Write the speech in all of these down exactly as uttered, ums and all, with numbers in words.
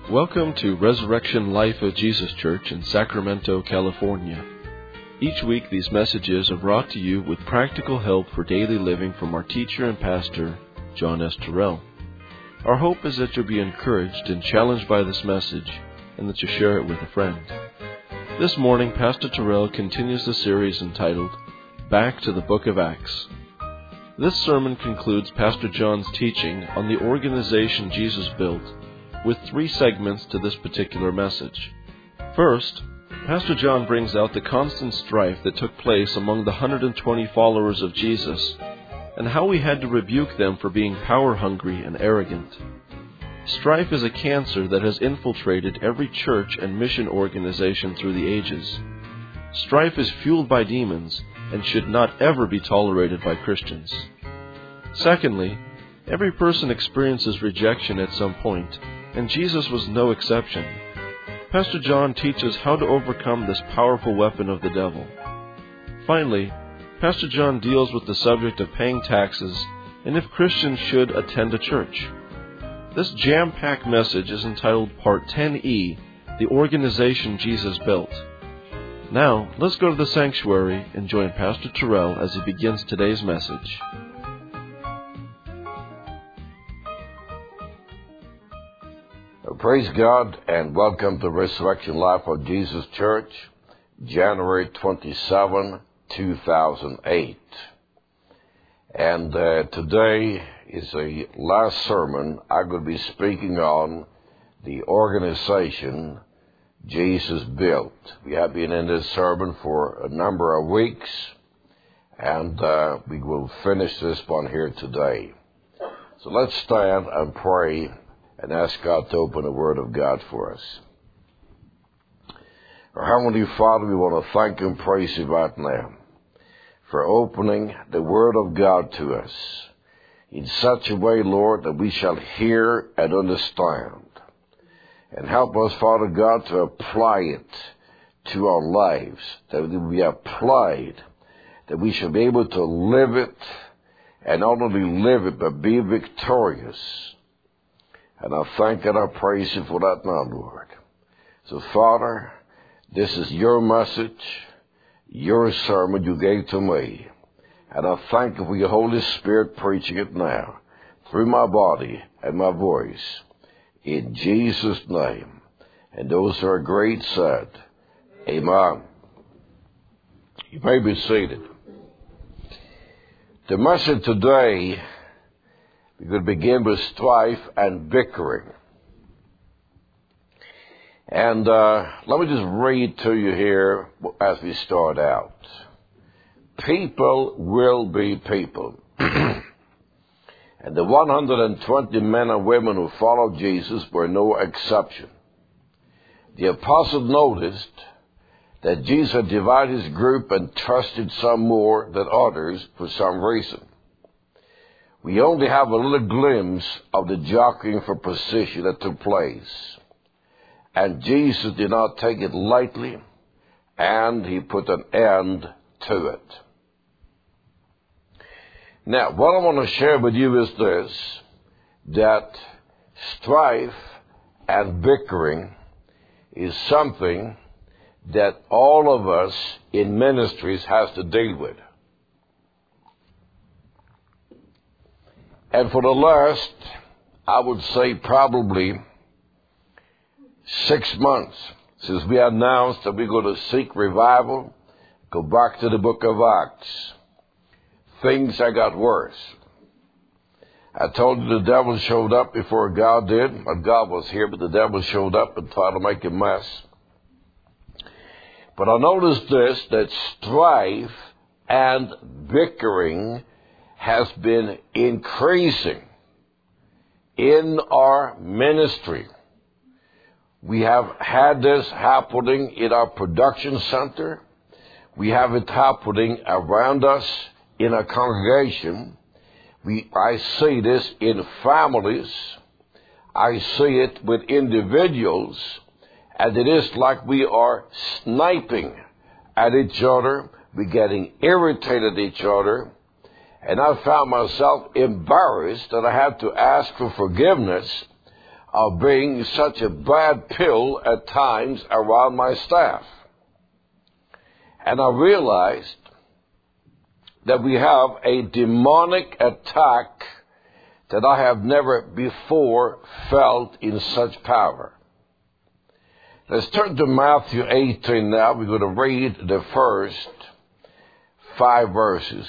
Welcome to Resurrection Life of Jesus Church in Sacramento, California. Each week these messages are brought to you with practical help for daily living from our teacher and pastor, John S. Terrell. Our hope is that you'll be encouraged and challenged by this message and that you share it with a friend. This morning, Pastor Terrell continues the series entitled, Back to the Book of Acts. This sermon concludes Pastor John's teaching on the organization Jesus built, with three segments to this particular message. First, Pastor John brings out the constant strife that took place among the one hundred twenty followers of Jesus, and how he had to rebuke them for being power-hungry and arrogant. Strife is a cancer that has infiltrated every church and mission organization through the ages. Strife is fueled by demons and should not ever be tolerated by Christians. Secondly, every person experiences rejection at some point, and Jesus was no exception. Pastor John teaches how to overcome this powerful weapon of the devil. Finally, Pastor John deals with the subject of paying taxes and if Christians should attend a church. This jam-packed message is entitled Part ten E, The Organization Jesus Built. Now, let's go to the sanctuary and join Pastor Terrell as he begins today's message. Praise God and welcome to Resurrection Life of Jesus Church, January twenty-seventh, two thousand eight. And uh, today is the last sermon I'm going to be speaking on the organization Jesus built. We have been in this sermon for a number of weeks, and uh, we will finish this one here today. So let's stand and pray and ask God to open the Word of God for us. Our Heavenly Father, we want to thank and praise you right now for opening the Word of God to us in such a way, Lord, that we shall hear and understand. And help us, Father God, to apply it to our lives, that it will be applied, that we shall be able to live it, and not only live it, but be victorious. And I thank and I praise you for that now, Lord. So, Father, this is your message, your sermon you gave to me. And I thank you for your Holy Spirit preaching it now through my body and my voice. In Jesus' name. And those who are great said, Amen. You may be seated. The message today, we're going to begin with strife and bickering. And uh, let me just read to you here as we start out. People will be people. And the one hundred twenty men and women who followed Jesus were no exception. The apostle noticed that Jesus had divided his group and trusted some more than others for some reason. We only have a little glimpse of the jockeying for position that took place. And Jesus did not take it lightly, and he put an end to it. Now, what I want to share with you is this, that strife and bickering is something that all of us in ministries has to deal with. And for the last, I would say probably six months since we announced that we're going to seek revival, go back to the book of Acts, things have got worse. I told you the devil showed up before God did. But God was here, but the devil showed up and tried to make a mess. But I noticed this, that strife and bickering has been increasing in our ministry. We have had this happening in our production center. We have it happening around us in a congregation. We, I see this in families. I see it with individuals. And it is like we are sniping at each other. We're getting irritated at each other. And I found myself embarrassed that I had to ask for forgiveness of being such a bad pill at times around my staff. And I realized that we have a demonic attack that I have never before felt in such power. Let's turn to Matthew eighteen now. We're going to read the first five verses.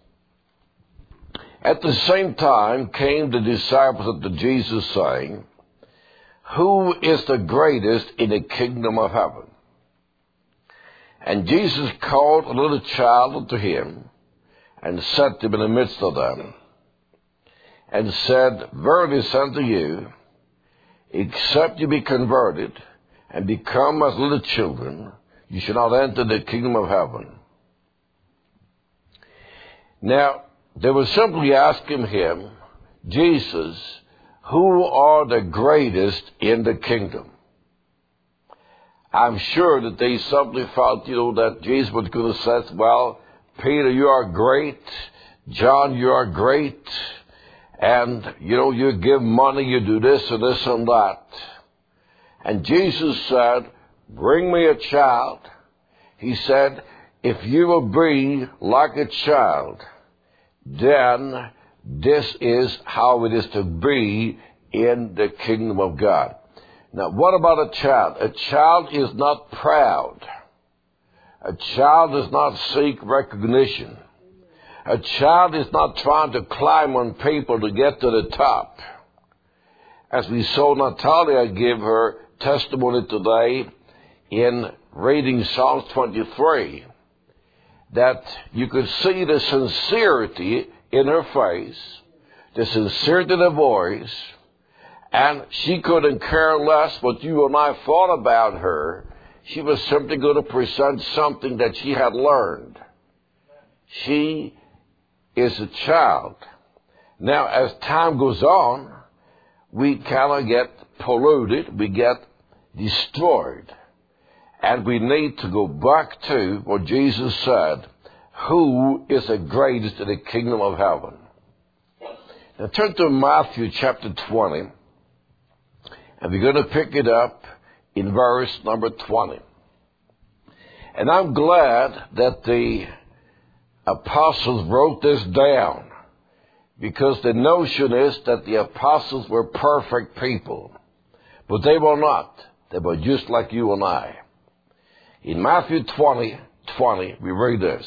At the same time came the disciples unto Jesus, saying, Who is the greatest in the kingdom of heaven? And Jesus called a little child unto him, and set him in the midst of them, and said, Verily I say unto you, except you be converted, and become as little children, you shall not enter the kingdom of heaven. Now, they were simply asking him, Jesus, who are the greatest in the kingdom? I'm sure that they simply felt, you know, that Jesus was going to say, well, Peter, you are great. John, you are great. And, you know, you give money, you do this and this and that. And Jesus said, bring me a child. He said, if you will be like a child, then this is how it is to be in the kingdom of God. Now, what about a child? A child is not proud. A child does not seek recognition. A child is not trying to climb on people to get to the top. As we saw Natalia give her testimony today in reading Psalms twenty-three, that you could see the sincerity in her face, the sincerity in her voice, and she couldn't care less what you and I thought about her. She was simply going to present something that she had learned. She is a child. Now, as time goes on, we kind of get polluted, we get destroyed. And we need to go back to what Jesus said, who is the greatest in the kingdom of heaven? Now turn to Matthew chapter twenty, and we're going to pick it up in verse number twenty. And I'm glad that the apostles wrote this down, because the notion is that the apostles were perfect people. But they were not. They were just like you and I. In Matthew twenty, twenty, we read this.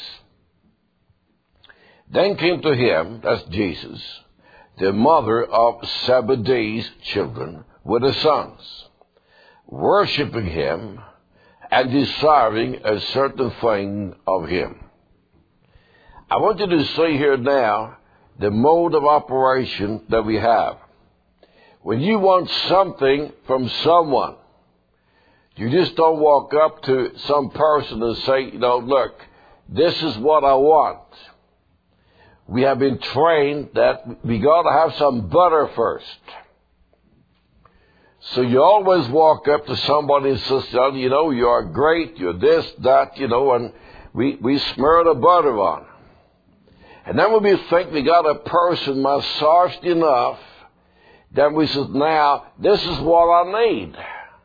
Then came to him, that's Jesus, the mother of Zebedee's children with his sons, worshiping him and desiring a certain thing of him. I want you to see here now the mode of operation that we have. When you want something from someone, you just don't walk up to some person and say, you know, look, this is what I want. We have been trained that we got to have some butter first. So you always walk up to somebody and say, you know, you are great, you're this, that, you know, and we, we smear the butter on. And then when we think we got a person massaged enough, then we say, now, this is what I need.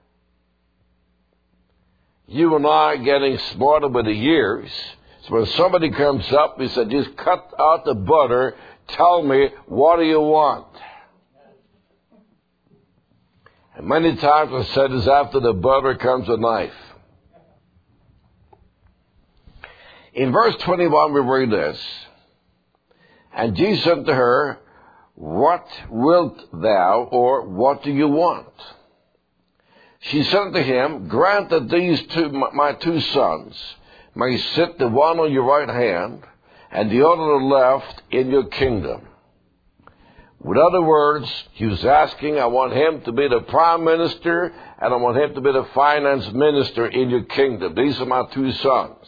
You and I are getting smarter with the years. So when somebody comes up, we say, just cut out the butter, tell me, what do you want? And many times I said is after the butter comes a knife. In verse twenty-one we read this. And Jesus said to her, what wilt thou, or what do you want? She said to him, grant that these two, my two sons, may sit the one on your right hand and the other on the left in your kingdom. With other words, he was asking, I want him to be the prime minister and I want him to be the finance minister in your kingdom. These are my two sons.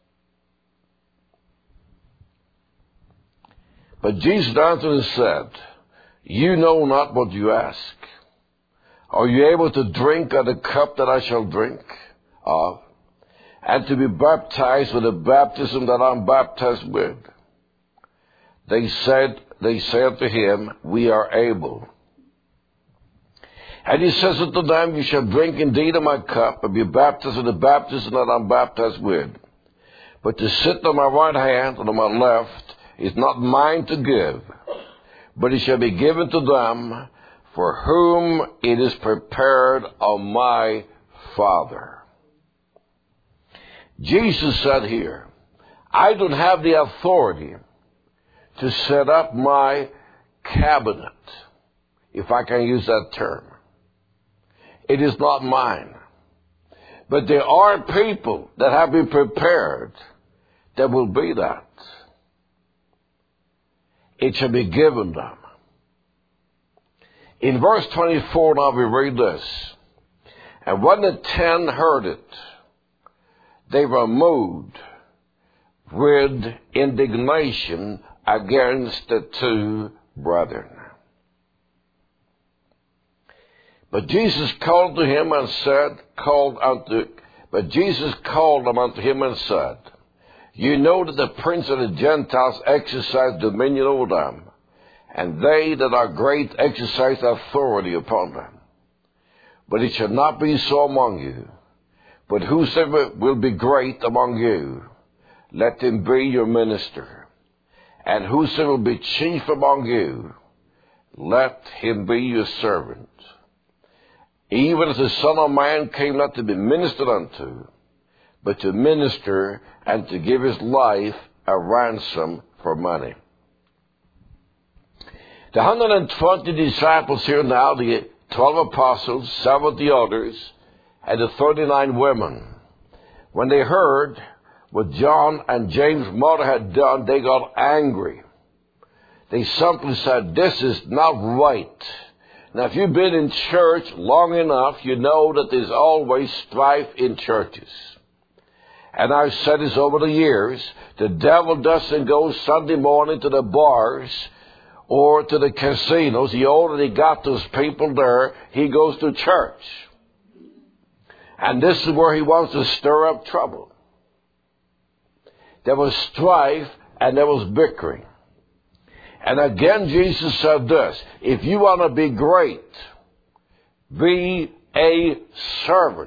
But Jesus answered and said, you know not what you ask. Are you able to drink of the cup that I shall drink of, and to be baptized with the baptism that I'm baptized with? They said, they said to him, we are able. And he says unto them, you shall drink indeed of my cup, and be baptized with the baptism that I'm baptized with. But to sit on my right hand and on my left is not mine to give, but it shall be given to them for whom it is prepared of my Father. Jesus said here, I don't have the authority to set up my cabinet, if I can use that term. It is not mine. But there are people that have been prepared that will be that. It shall be given them. In verse twenty-four now we read this. And when the ten heard it, they were moved with indignation against the two brethren. But Jesus called to him and said, called unto, but Jesus called them unto him and said, you know that the prince of the Gentiles exercise dominion over them, and they that are great exercise authority upon them. But it shall not be so among you. But whosoever will be great among you, let him be your minister. And whosoever will be chief among you, let him be your servant. Even as the Son of Man came not to be ministered unto, but to minister and to give his life a ransom for many. The one hundred twenty disciples here now, the twelve apostles, seventy others, and the thirty-nine women, when they heard what John and James' mother had done, they got angry. They simply said, this is not right. Now, if you've been in church long enough, you know that there's always strife in churches. And I've said this over the years. The devil doesn't go Sunday morning to the bars or to the casinos. He already got those people there. He goes to church. And this is where he wants to stir up trouble. There was strife and there was bickering. And again, Jesus said this, if you want to be great, be a servant.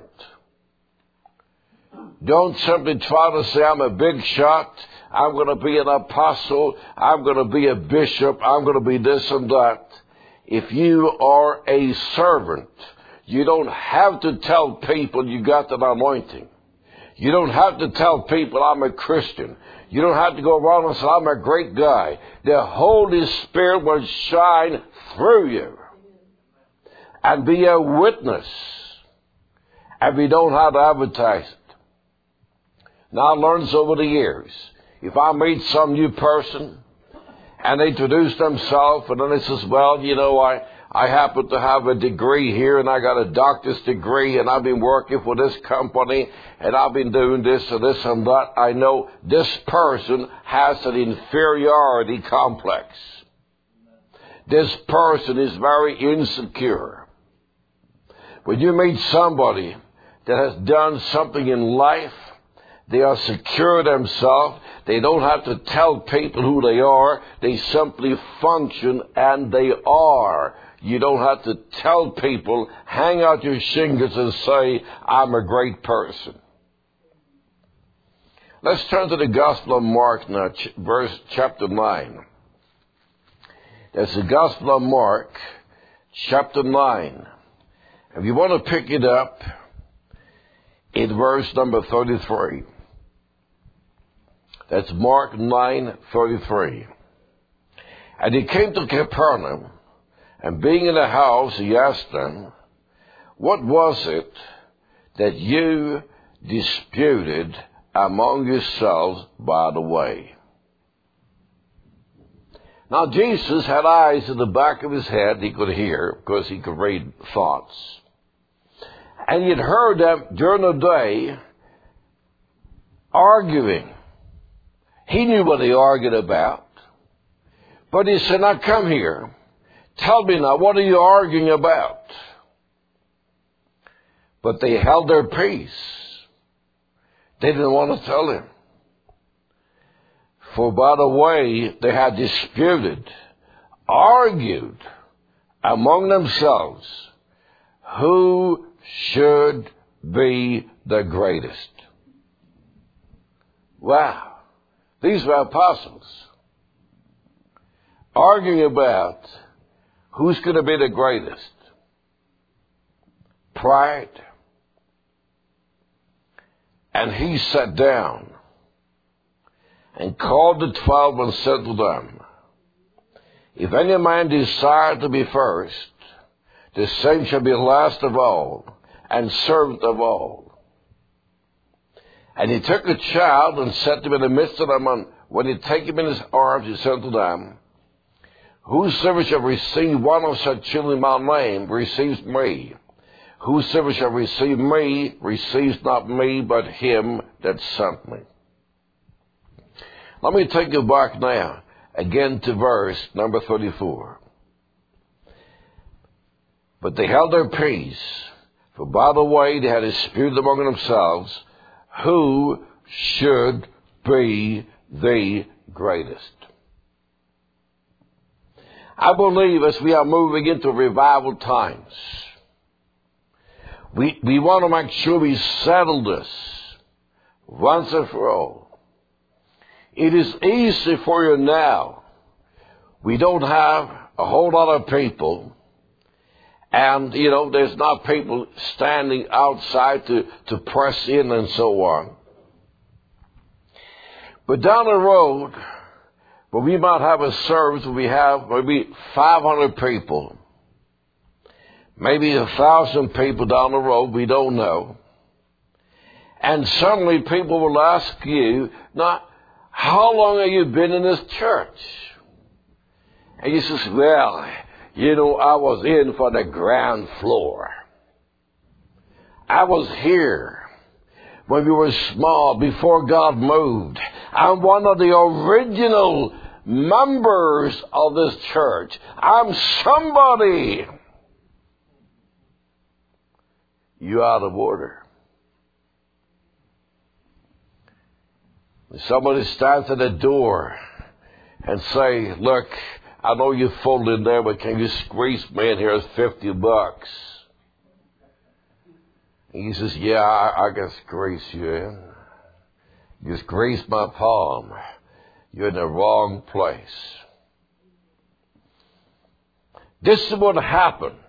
Don't simply try to say, I'm a big shot, I'm going to be an apostle, I'm going to be a bishop, I'm going to be this and that. If you are a servant, you don't have to tell people you got an anointing. You don't have to tell people I'm a Christian. You don't have to go around and say, I'm a great guy. The Holy Spirit will shine through you and be a witness. And we don't have to advertise it. Now I learned over the years, if I meet some new person and they introduce themselves and then they says, well, you know, I, I happen to have a degree here and I got a doctor's degree and I've been working for this company and I've been doing this and this and that. I know this person has an inferiority complex. This person is very insecure. When you meet somebody that has done something in life, they are secure themselves. They don't have to tell people who they are. They simply function and they are. You don't have to tell people, hang out your shingles and say, I'm a great person. Let's turn to the Gospel of Mark now, verse chapter nine. That's the Gospel of Mark, chapter nine. If you want to pick it up in verse number thirty-three. That's Mark nine thirty-three. And he came to Capernaum, and being in the house, he asked them, what was it that you disputed among yourselves by the way? Now, Jesus had eyes in the back of his head. He could hear because he could read thoughts. And he had heard them during the day arguing. He knew what they argued about. But he said, now come here. Tell me now, what are you arguing about? But they held their peace. They didn't want to tell him. For by the way, they had disputed, argued among themselves who should be the greatest. Wow. These were apostles arguing about who's going to be the greatest. Pride. And he sat down and called the twelve and said to them, if any man desire to be first, the same shall be last of all and servant of all. And he took a child and set him in the midst of them, and when he take him in his arms, he said to them, whosoever shall receive one of such children in my name receives me. Whosoever shall receive me receives not me, but him that sent me. Let me take you back now, again to verse number thirty-four. But they held their peace, for by the way they had disputed among themselves, who should be the greatest. I believe as we are moving into revival times, we, we want to make sure we settle this once and for all. It is easy for you now. We don't have a whole lot of people, and, you know, there's not people standing outside to, to press in and so on. But down the road, where we might have a service where we have maybe five hundred people, maybe a thousand people down the road, we don't know. And suddenly people will ask you, now, how long have you been in this church? And you say, well, you know, I was in for the ground floor. I was here when we were small, before God moved. I'm one of the original members of this church. I'm somebody. You're out of order. Somebody stands at the door and say, look, I know you're full in there, but can you squeeze me in here? It's fifty bucks. And he says, yeah, I, I can squeeze you in. Just grease my palm. You're in the wrong place. This is what happened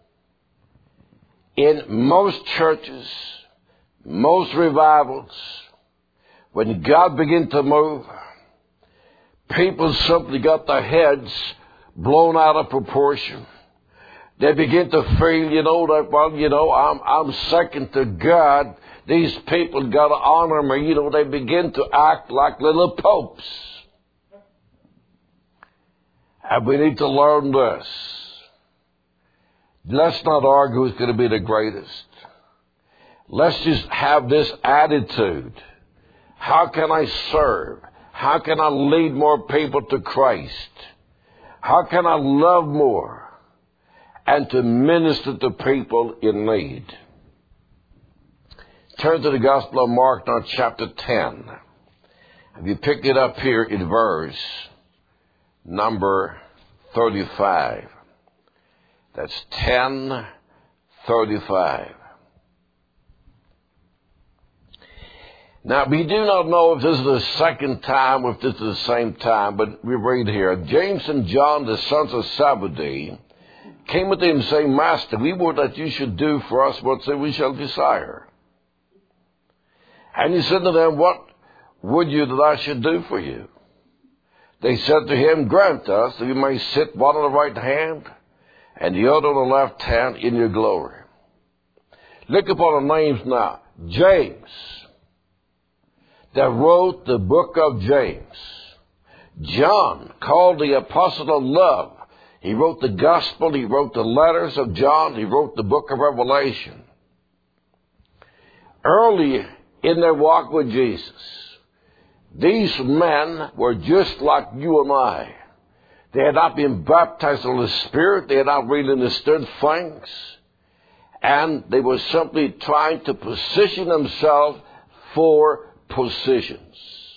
in most churches, most revivals. When God began to move, people simply got their heads blown out of proportion. They begin to feel, you know, that, well, you know, I'm, I'm second to God. These people got to honor me. You know, they begin to act like little popes. And we need to learn this. Let's not argue who's going to be the greatest. Let's just have this attitude. How can I serve? How can I lead more people to Christ? How can I love more and to minister to people in need? Turn to the Gospel of Mark now, chapter ten. If you pick it up here in verse number thirty-five. That's ten thirty-five. Now, we do not know if this is the second time or if this is the same time, but we read here, James and John, the sons of Zebedee, came with him saying, Master, we would that you should do for us what we shall desire. And he said to them, what would you that I should do for you? They said to him, grant us that we may sit one on the right hand and the other on the left hand in your glory. Look upon the names now. James, that wrote the book of James. John, called the apostle of love. He wrote the gospel. He wrote the letters of John. He wrote the book of Revelation. Early in their walk with Jesus, these men were just like you and I. They had not been baptized in the Spirit. They had not really understood things. And they were simply trying to position themselves for positions.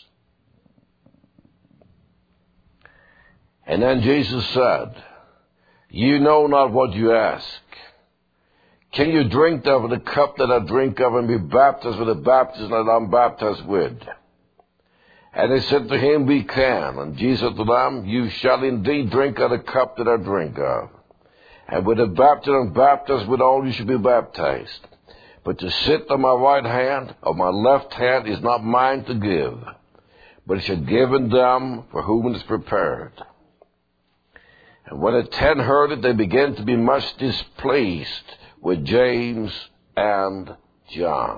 And then Jesus said, you know not what you ask. Can you drink of the cup that I drink of and be baptized with the baptism that I'm baptized with? And they said to him, we can. And Jesus said to them, you shall indeed drink of the cup that I drink of. And with the baptism baptized with all you should be baptized. But to sit on my right hand or my left hand is not mine to give, but it shall given them for whom it is prepared. And when the ten heard it, they began to be much displeased with James and John.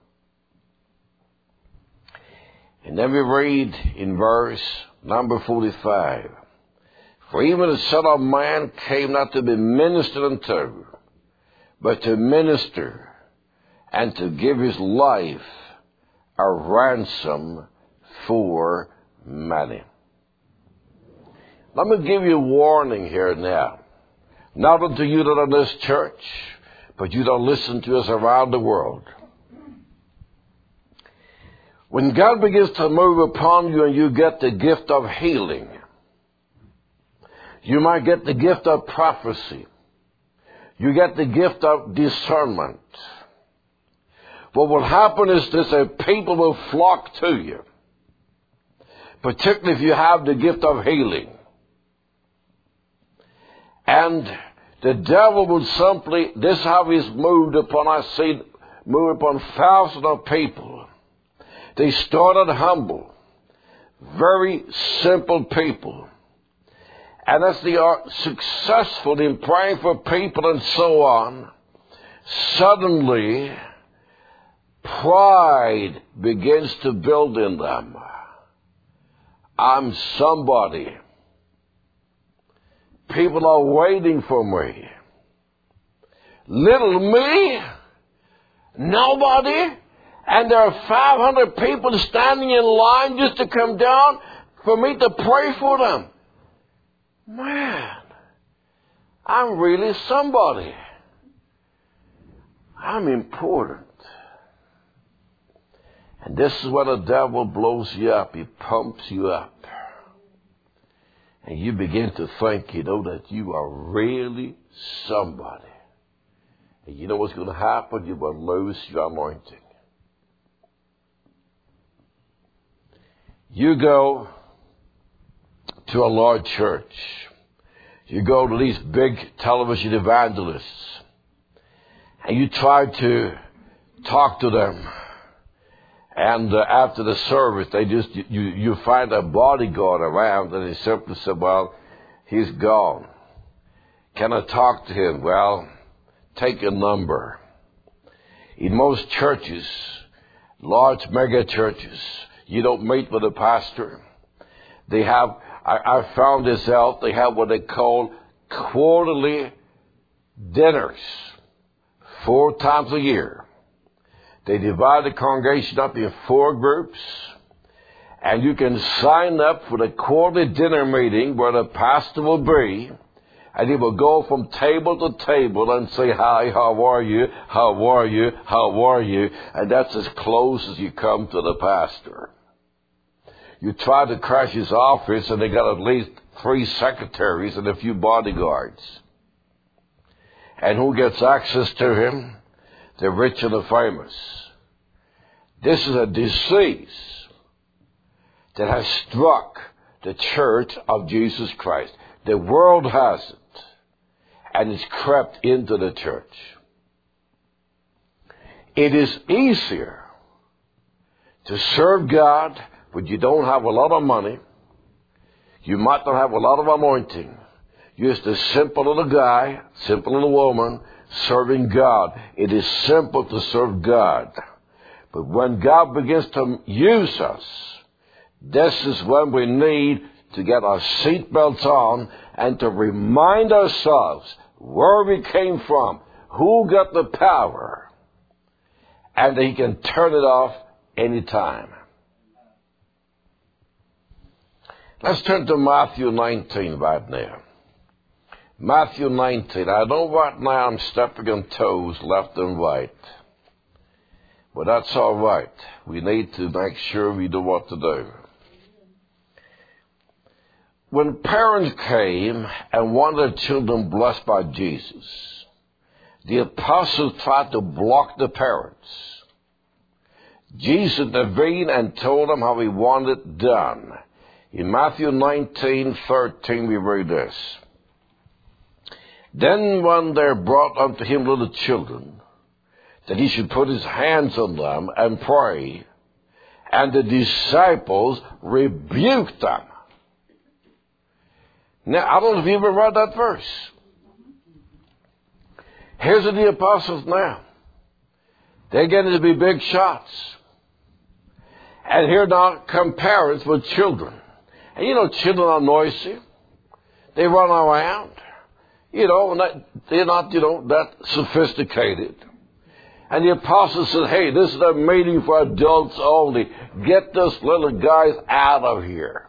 And then we read in verse number forty-five, for even the Son of Man came not to be ministered unto, but to minister and to give his life a ransom for many. Let me give you a warning here now. Not unto you that are in this church, but you that listen to us around the world. When God begins to move upon you and you get the gift of healing, you might get the gift of prophecy. You get the gift of discernment. What will happen is this, that people will flock to you, particularly if you have the gift of healing. And the devil will simply, this is how he's moved upon, I see, move upon thousands of people. They started humble, very simple people. And as they are successful in praying for people and so on, suddenly pride begins to build in them. I'm somebody. People are waiting for me. Little me? Nobody? And there are five hundred people standing in line just to come down for me to pray for them. Man, I'm really somebody. I'm important. And this is when the devil blows you up. He pumps you up. And you begin to think, you know, that you are really somebody. And you know what's going to happen? You will lose your anointing. You go to a large church. You go to these big television evangelists. And you try to talk to them. And uh, after the service, they just you, you find a bodyguard around, and they simply say, well, he's gone. Can I talk to him? Well, take a number. In most churches, large mega churches, you don't meet with a pastor. They have, I, I found this out, they have what they call quarterly dinners, four times a year. They divide the congregation up in four groups, and you can sign up for the quarterly dinner meeting where the pastor will be, and he will go from table to table and say, hi, how are you, how are you, how are you, and that's as close as you come to the pastor. You try to crash his office, and they got at least three secretaries and a few bodyguards. And who gets access to him? The rich and the famous. This is a disease that has struck the church of Jesus Christ. The world has it, and it's crept into the church. It is easier to serve God when you don't have a lot of money. You might not have a lot of anointing. You're just a simple little guy, simple little woman, serving God. It is simple to serve God. But when God begins to use us, this is when we need to get our seatbelts on and to remind ourselves where we came from, who got the power, and He can turn it off anytime. Let's turn to Matthew nineteen right now. Matthew nineteen. I know right now I'm stepping on toes left and right. But that's all right. We need to make sure we know what to do. When parents came and wanted children blessed by Jesus, the apostles tried to block the parents. Jesus intervened and told them how he wanted it done. In Matthew nineteen thirteen we read this. Then when they brought unto him little children, that he should put his hands on them and pray, and the disciples rebuked them. Now, I don't know if you ever read that verse. Here's the apostles now. They're getting to be big shots. And here now come parents with children. And you know, children are noisy. They run around. You know, and that, they're not, you know, that sophisticated. And the apostles said, hey, this is a meeting for adults only. Get those little guys out of here.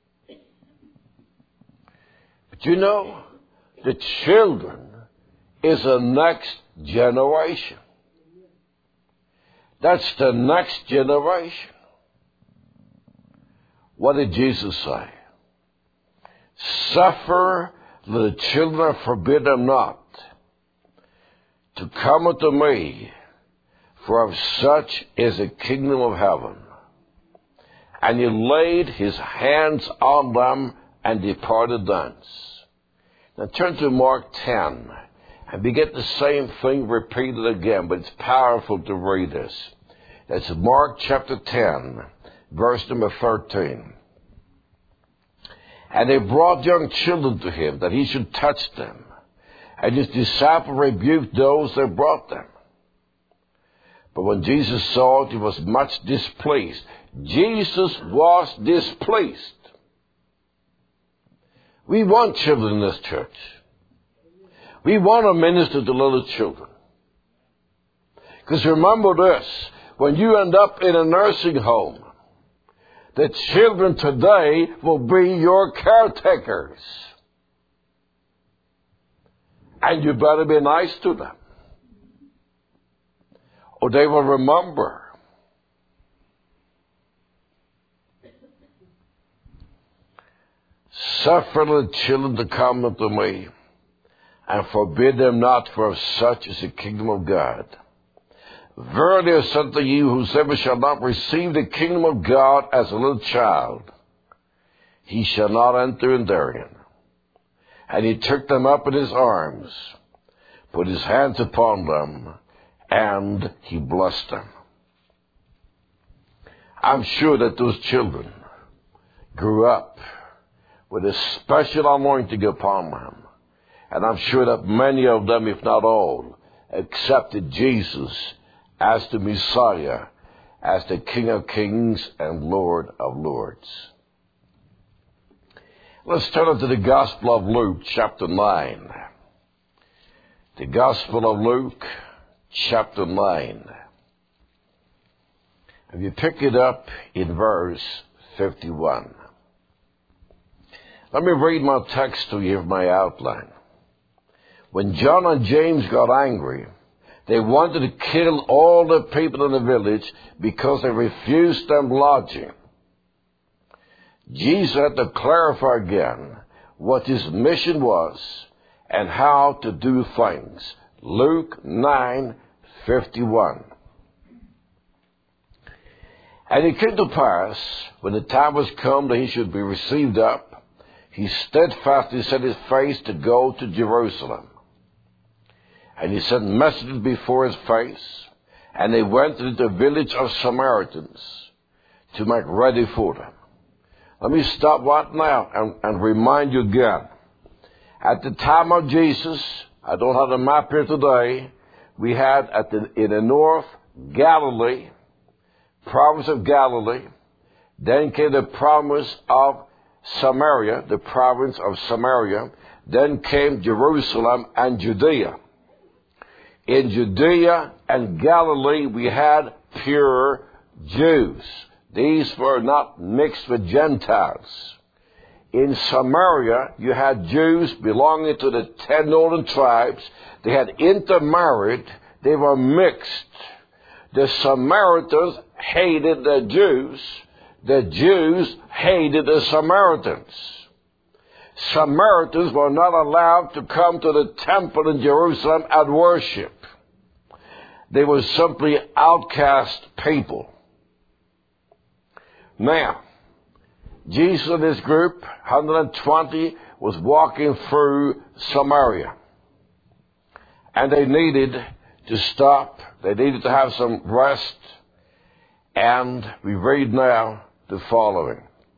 But you know, the children is the next generation. That's the next generation. What did Jesus say? Suffer the children, forbid them not, to come unto me, for of such is the kingdom of heaven. And he laid his hands on them and departed thence. Now turn to Mark ten, and we get the same thing repeated again, but it's powerful to read this. That's Mark chapter ten, verse number thirteen. And they brought young children to him, that he should touch them. And his disciples rebuked those that brought them. But when Jesus saw it, he was much displeased. Jesus was displeased. We want children in this church. We want to minister to little children. Because remember this, when you end up in a nursing home, the children today will be your caretakers. And you better be nice to them, or they will remember. Suffer the children to come unto me, and forbid them not, for of such is the kingdom of God. Verily I say unto you, whosoever shall not receive the kingdom of God as a little child, he shall not enter in therein. And he took them up in his arms, put his hands upon them, and he blessed them. I'm sure that those children grew up with a special anointing upon them. And I'm sure that many of them, if not all, accepted Jesus as the Messiah, as the King of Kings and Lord of Lords. Let's turn to the Gospel of Luke, chapter nine. The Gospel of Luke, chapter nine. And you pick it up in verse fifty-one. Let me read my text to you, my outline. When John and James got angry, they wanted to kill all the people in the village because they refused them lodging. Jesus had to clarify again what his mission was and how to do things. Luke nine fifty-one. And it came to pass, when the time was come that he should be received up, he steadfastly set his face to go to Jerusalem. And he sent messengers before his face, and they went into the village of Samaritans to make ready for them. Let me stop right now and, and remind you again. At the time of Jesus, I don't have the map here today, we had at the, in the north, Galilee, province of Galilee. Then came the province of Samaria, the province of Samaria. Then came Jerusalem and Judea. In Judea and Galilee, we had pure Jews. These were not mixed with Gentiles. In Samaria, you had Jews belonging to the ten northern tribes. They had intermarried. They were mixed. The Samaritans hated the Jews. The Jews hated the Samaritans. Samaritans were not allowed to come to the temple in Jerusalem and worship. They were simply outcast people. Now, Jesus and his group, one hundred twenty, was walking through Samaria. And they needed to stop. They needed to have some rest. And we read now the following.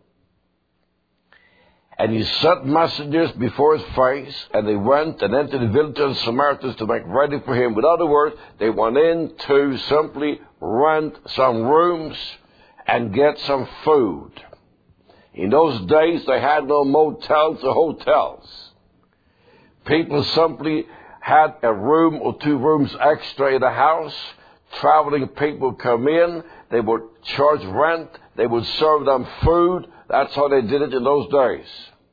And he sent messengers before his face, and they went and entered the village of the Samaritans to make ready for him. In other words, they went in to simply rent some rooms and get some food. In those days, they had no motels or hotels. People simply had a room or two rooms extra in the house. Traveling people would come in. They would charge rent. They would serve them food. That's how they did it in those days.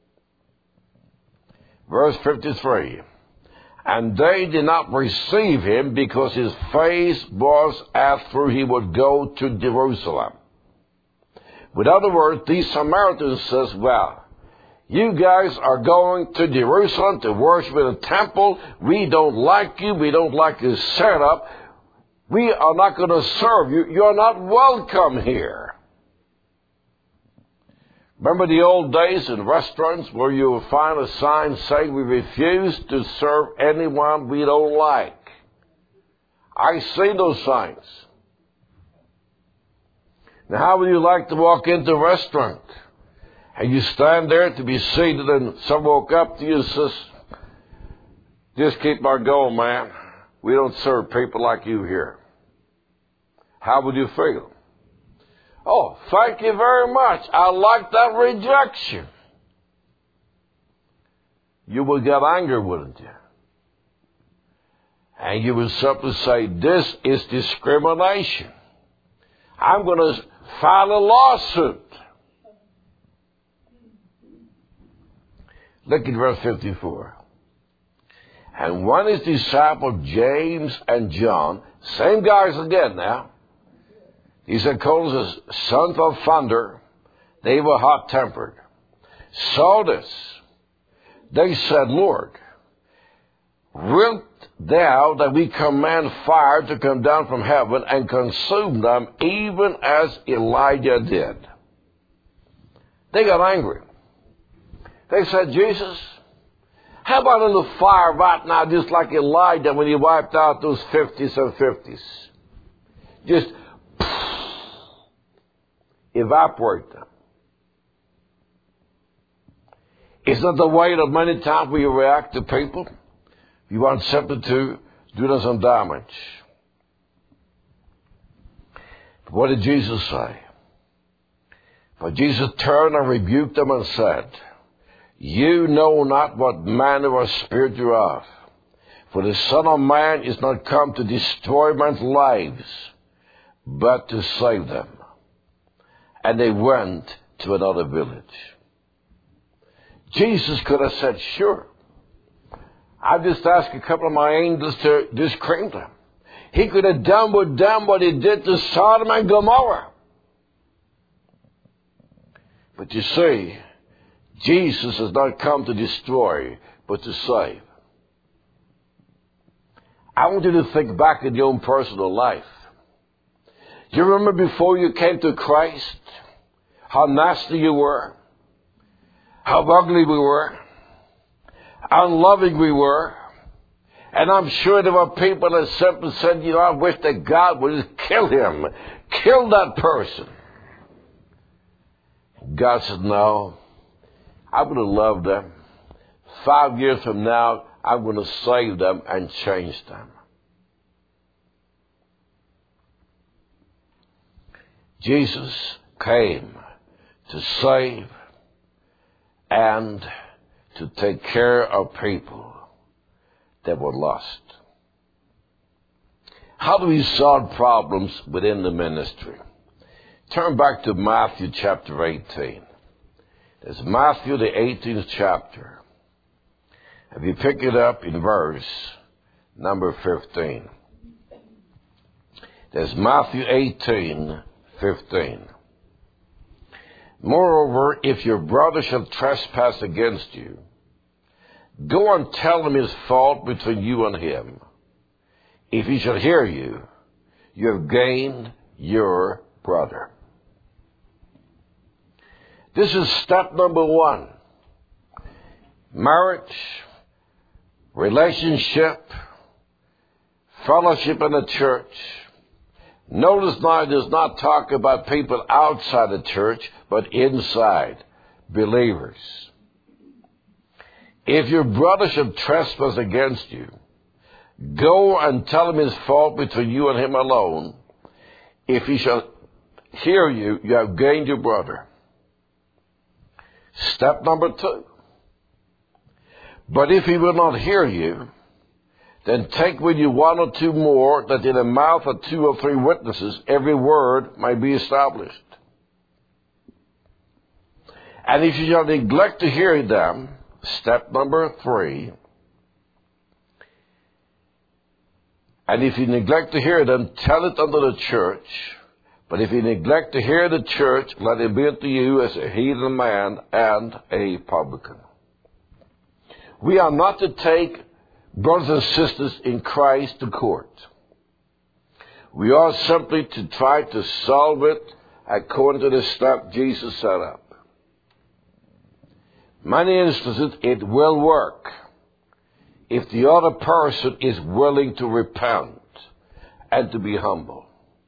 Verse fifty-three. And they did not receive him because his face was as through he would go to Jerusalem. In other words, these Samaritans says, well, you guys are going to Jerusalem to worship in the temple. We don't like you. We don't like your setup. We are not going to serve you. You're not welcome here. Remember the old days in restaurants where you would find a sign saying we refuse to serve anyone we don't like? I see those signs. Now, how would you like to walk into a restaurant and you stand there to be seated and someone walk up to you and says, just keep on going, man. We don't serve people like you here. How would you feel? Oh, thank you very much. I like that rejection. You would get angry, wouldn't you? And you would simply say, this is discrimination. I'm going to file a lawsuit. Look at verse fifty-four. And when his disciples James and John, same guys again now, he said, called us sons of thunder. They were hot-tempered. Saw this. They said, Lord, wilt thou that we command fire to come down from heaven and consume them, even as Elijah did? They got angry. They said, Jesus, how about in the fire right now, just like Elijah when he wiped out those fifties and fifties? Just evaporate them. Isn't that the way that many times we react to people? We want simply to do them some damage. But what did Jesus say? But Jesus turned and rebuked them and said, you know not what manner of spirit you are. For the Son of Man is not come to destroy men's lives, but to save them. And they went to another village. Jesus could have said, sure, I'll just ask a couple of my angels to just cream them. He could have done with them what he did to Sodom and Gomorrah. But you see, Jesus has not come to destroy, but to save. I want you to think back in your own personal life. Do you remember before you came to Christ, how nasty you were, how ugly we were, how unloving we were? And I'm sure there were people that simply said, you know, I wish that God would just kill him, kill that person. God said, no, I'm going to love them. Five years from now, I'm going to save them and change them. Jesus came to save and to take care of people that were lost. How do we solve problems within the ministry? Turn back to Matthew chapter eighteen. There's Matthew the eighteenth chapter. If you pick it up in verse number fifteen. There's Matthew eighteen, fifteen. Moreover, if your brother shall trespass against you, Go and tell him his fault between you and him. If he shall hear you, you have gained your brother. This is step number one. Marriage, relationship, fellowship in the church. Notice now it does not talk about people outside the church, but inside, believers. If your brother should trespass against you, go and tell him his fault between you and him alone. If he shall hear you, you have gained your brother. Step number two. But if he will not hear you, then take with you one or two more, that in the mouth of two or three witnesses every word may be established. And if you shall neglect to hear them, step number three, and if you neglect to hear them, tell it unto the church. But if you neglect to hear the church, let it be unto you as a heathen man and a publican. We are not to take brothers and sisters in Christ to court. We are simply to try to solve it according to the step Jesus set up. Many instances it will work if the other person is willing to repent and to be humble.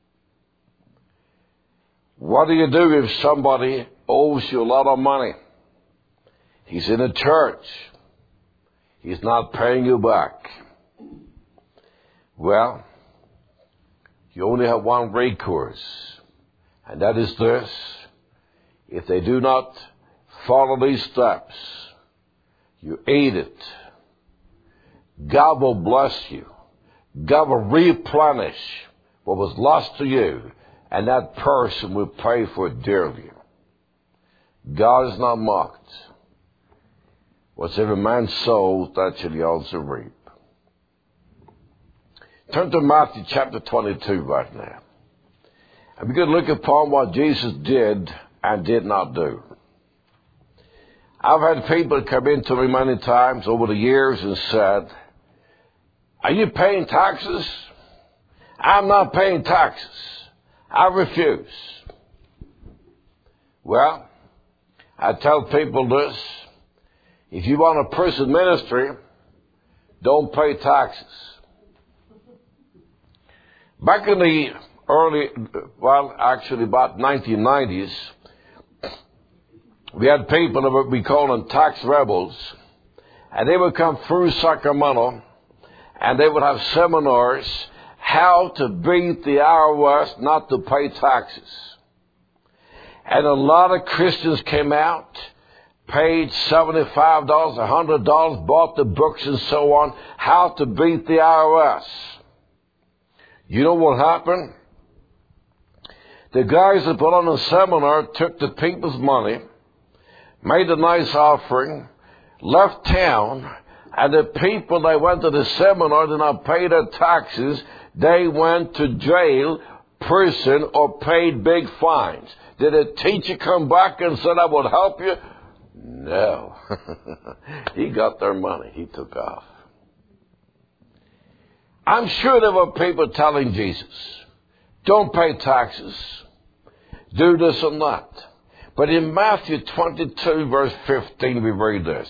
What do you do if somebody owes you a lot of money? He's in a church. He's not paying you back. Well, you only have one recourse, and that is this. If they do not follow these steps, you eat it. God will bless you. God will replenish what was lost to you, and that person will pay for it dearly. God is not mocked. Whatsoever man sows, that shall he also reap. Turn to Matthew chapter twenty-two right now. And we're going to look upon what Jesus did and did not do. I've had people come in to me many times over the years and said, "Are you paying taxes?" "I'm not paying taxes. I refuse." Well, I tell people this. If you want a prison ministry, don't pay taxes. Back in the early, well, actually about nineteen nineties, we had people that would be calling tax rebels, and they would come through Sacramento, and they would have seminars how to beat the I R S not to pay taxes. And a lot of Christians came out, paid seventy-five dollars, one hundred dollars, bought the books and so on, how to beat the I R S. You know what happened? The guys that put on a seminar took the people's money, made a nice offering, left town, and the people that went to the seminar did not pay their taxes. They went to jail, prison, or paid big fines. Did a teacher come back and said, "I will help you"? No. He got their money. He took off. I'm sure there were people telling Jesus, "Don't pay taxes. Do this and that." But in Matthew twenty-two, verse fifteen, we read this.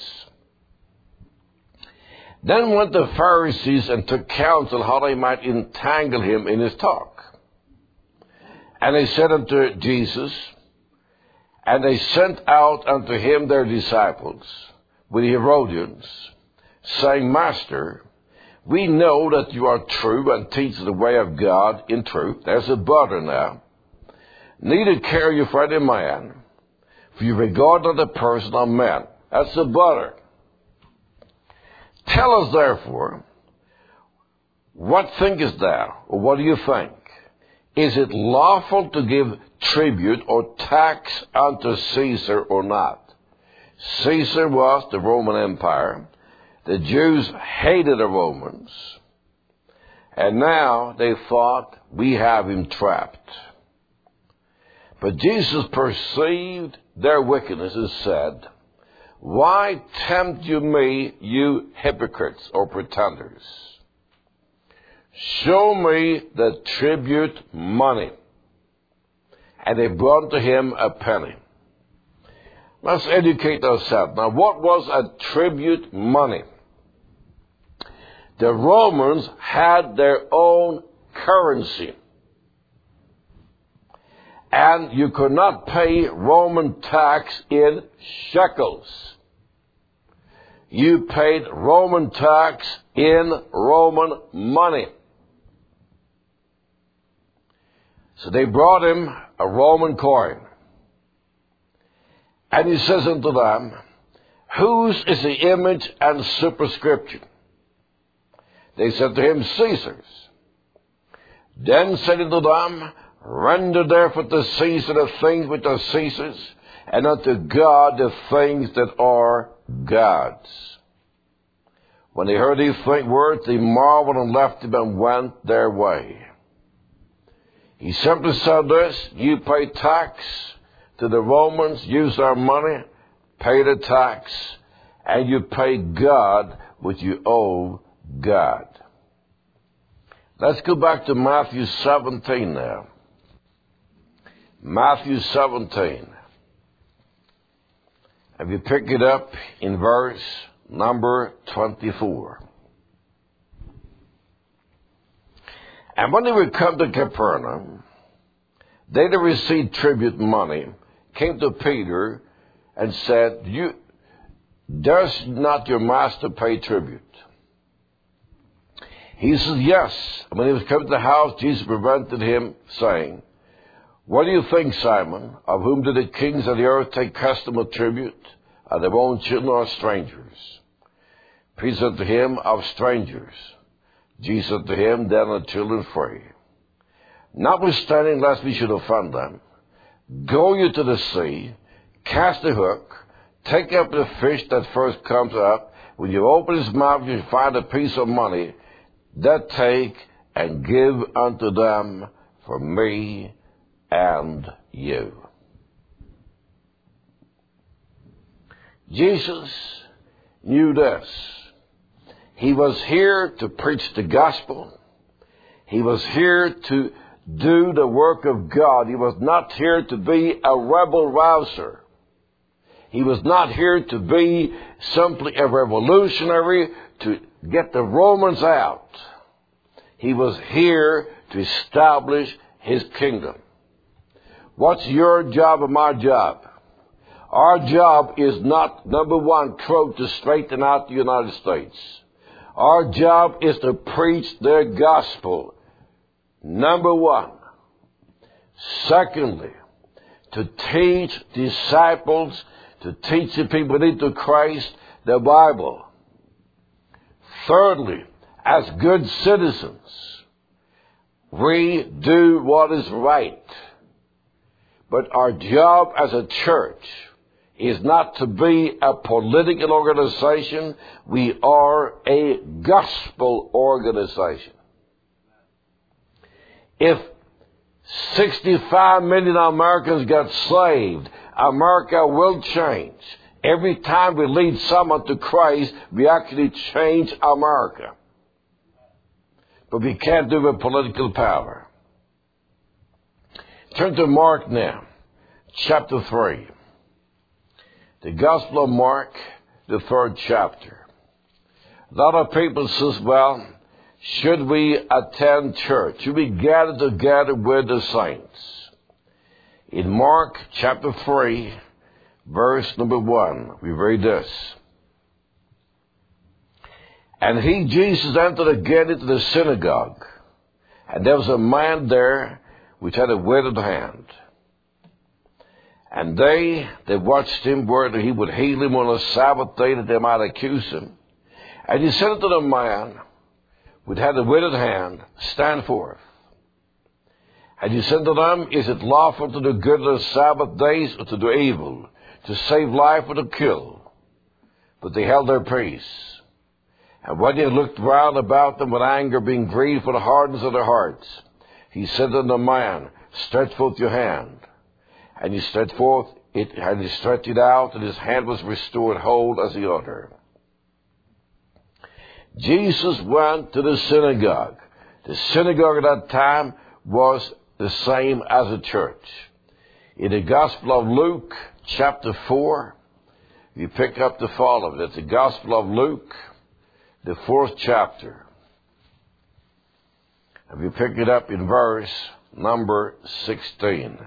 Then went the Pharisees and took counsel how they might entangle him in his talk. And they said unto Jesus, and they sent out unto him their disciples with the Herodians, saying, "Master, we know that you are true and teach the way of God in truth." There's a butter now. "Neither care you for any man, for you regard not the person of men." That's the butter. "Tell us therefore, what thinkest thou, or what do you think? Is it lawful to give tribute or tax unto Caesar or not?" Caesar was the Roman Empire. The Jews hated the Romans. And now they thought, "We have him trapped." But Jesus perceived their wickedness and said, Why tempt you me, you hypocrites or pretenders? Show me the tribute money. And they brought to him a penny. Let's educate ourselves. Now, what was a tribute money? The Romans had their own currency. And you could not pay Roman tax in shekels. You paid Roman tax in Roman money. So they brought him a Roman coin. And he says unto them, whose is the image and superscription? They said to him, Caesar's. Then said he to them, render therefore to Caesar the things which are Caesar's, and unto God the things that are God's. When they heard these words, they marveled and left him and went their way. He simply said this, you pay tax to the Romans, use our money, pay the tax, and you pay God what you owe God. Let's go back to Matthew seventeen now. Matthew seventeen. If you pick it up in verse number twenty-four. And when they would come to Capernaum, they that received tribute money came to Peter and said, "You does not your master pay tribute?" He says, "Yes." And when he was come to the house, Jesus prevented him, saying, "What do you think, Simon? Of whom do the kings of the earth take custom of tribute? Of their own children or strangers?" Peter said to him, "Of strangers." Jesus said to him, "Then are children free. Notwithstanding, lest we should offend them, go you to the sea, cast a hook, take up the fish that first comes up. When you open his mouth, you find a piece of money. That take and give unto them for me and you." Jesus knew this. He was here to preach the gospel. He was here to do the work of God. He was not here to be a rebel rouser. He was not here to be simply a revolutionary to get the Romans out. He was here to establish his kingdom. What's your job and my job? Our job is not, number one, quote, to straighten out the United States. Our job is to preach their gospel, number one. Secondly, to teach disciples, to teach the people into Christ, the Bible. Thirdly, as good citizens, we do what is right. But our job as a church is not to be a political organization. We are a gospel organization. If sixty-five million Americans got saved, America will change. Every time we lead someone to Christ, we actually change America. But we can't do it with political power. Turn to Mark now, chapter three. The Gospel of Mark, the third chapter. A lot of people says, well, should we attend church? Should we gather together with the saints? In Mark chapter three, verse number one, we read this. "And he, Jesus, entered again into the synagogue, and there was a man there which had a withered hand. And they that watched him were that he would heal him on a Sabbath day, that they might accuse him. And he said unto the man which had a withered hand, Stand forth. And he said to them, Is it lawful to do good on the Sabbath days, or to do evil, to save life, or to kill? But they held their peace. And when they looked round about them with anger, being grieved for the hardness of their hearts, he said unto the man, Stretch forth your hand. And he stretched forth it had he stretched it out, and his hand was restored whole as the other. Jesus went to the synagogue. The synagogue at that time was the same as a church. In the Gospel of Luke, chapter four, you pick up the following. It's the Gospel of Luke, the fourth chapter. And we pick it up in verse number sixteen.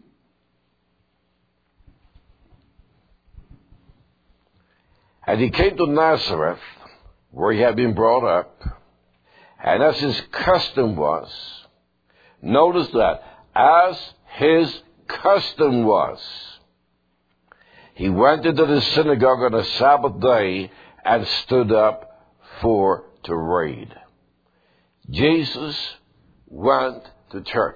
And he came to Nazareth, where he had been brought up, and as his custom was, notice that, as his custom was, he went into the synagogue on a Sabbath day and stood up for to read. Jesus went to church.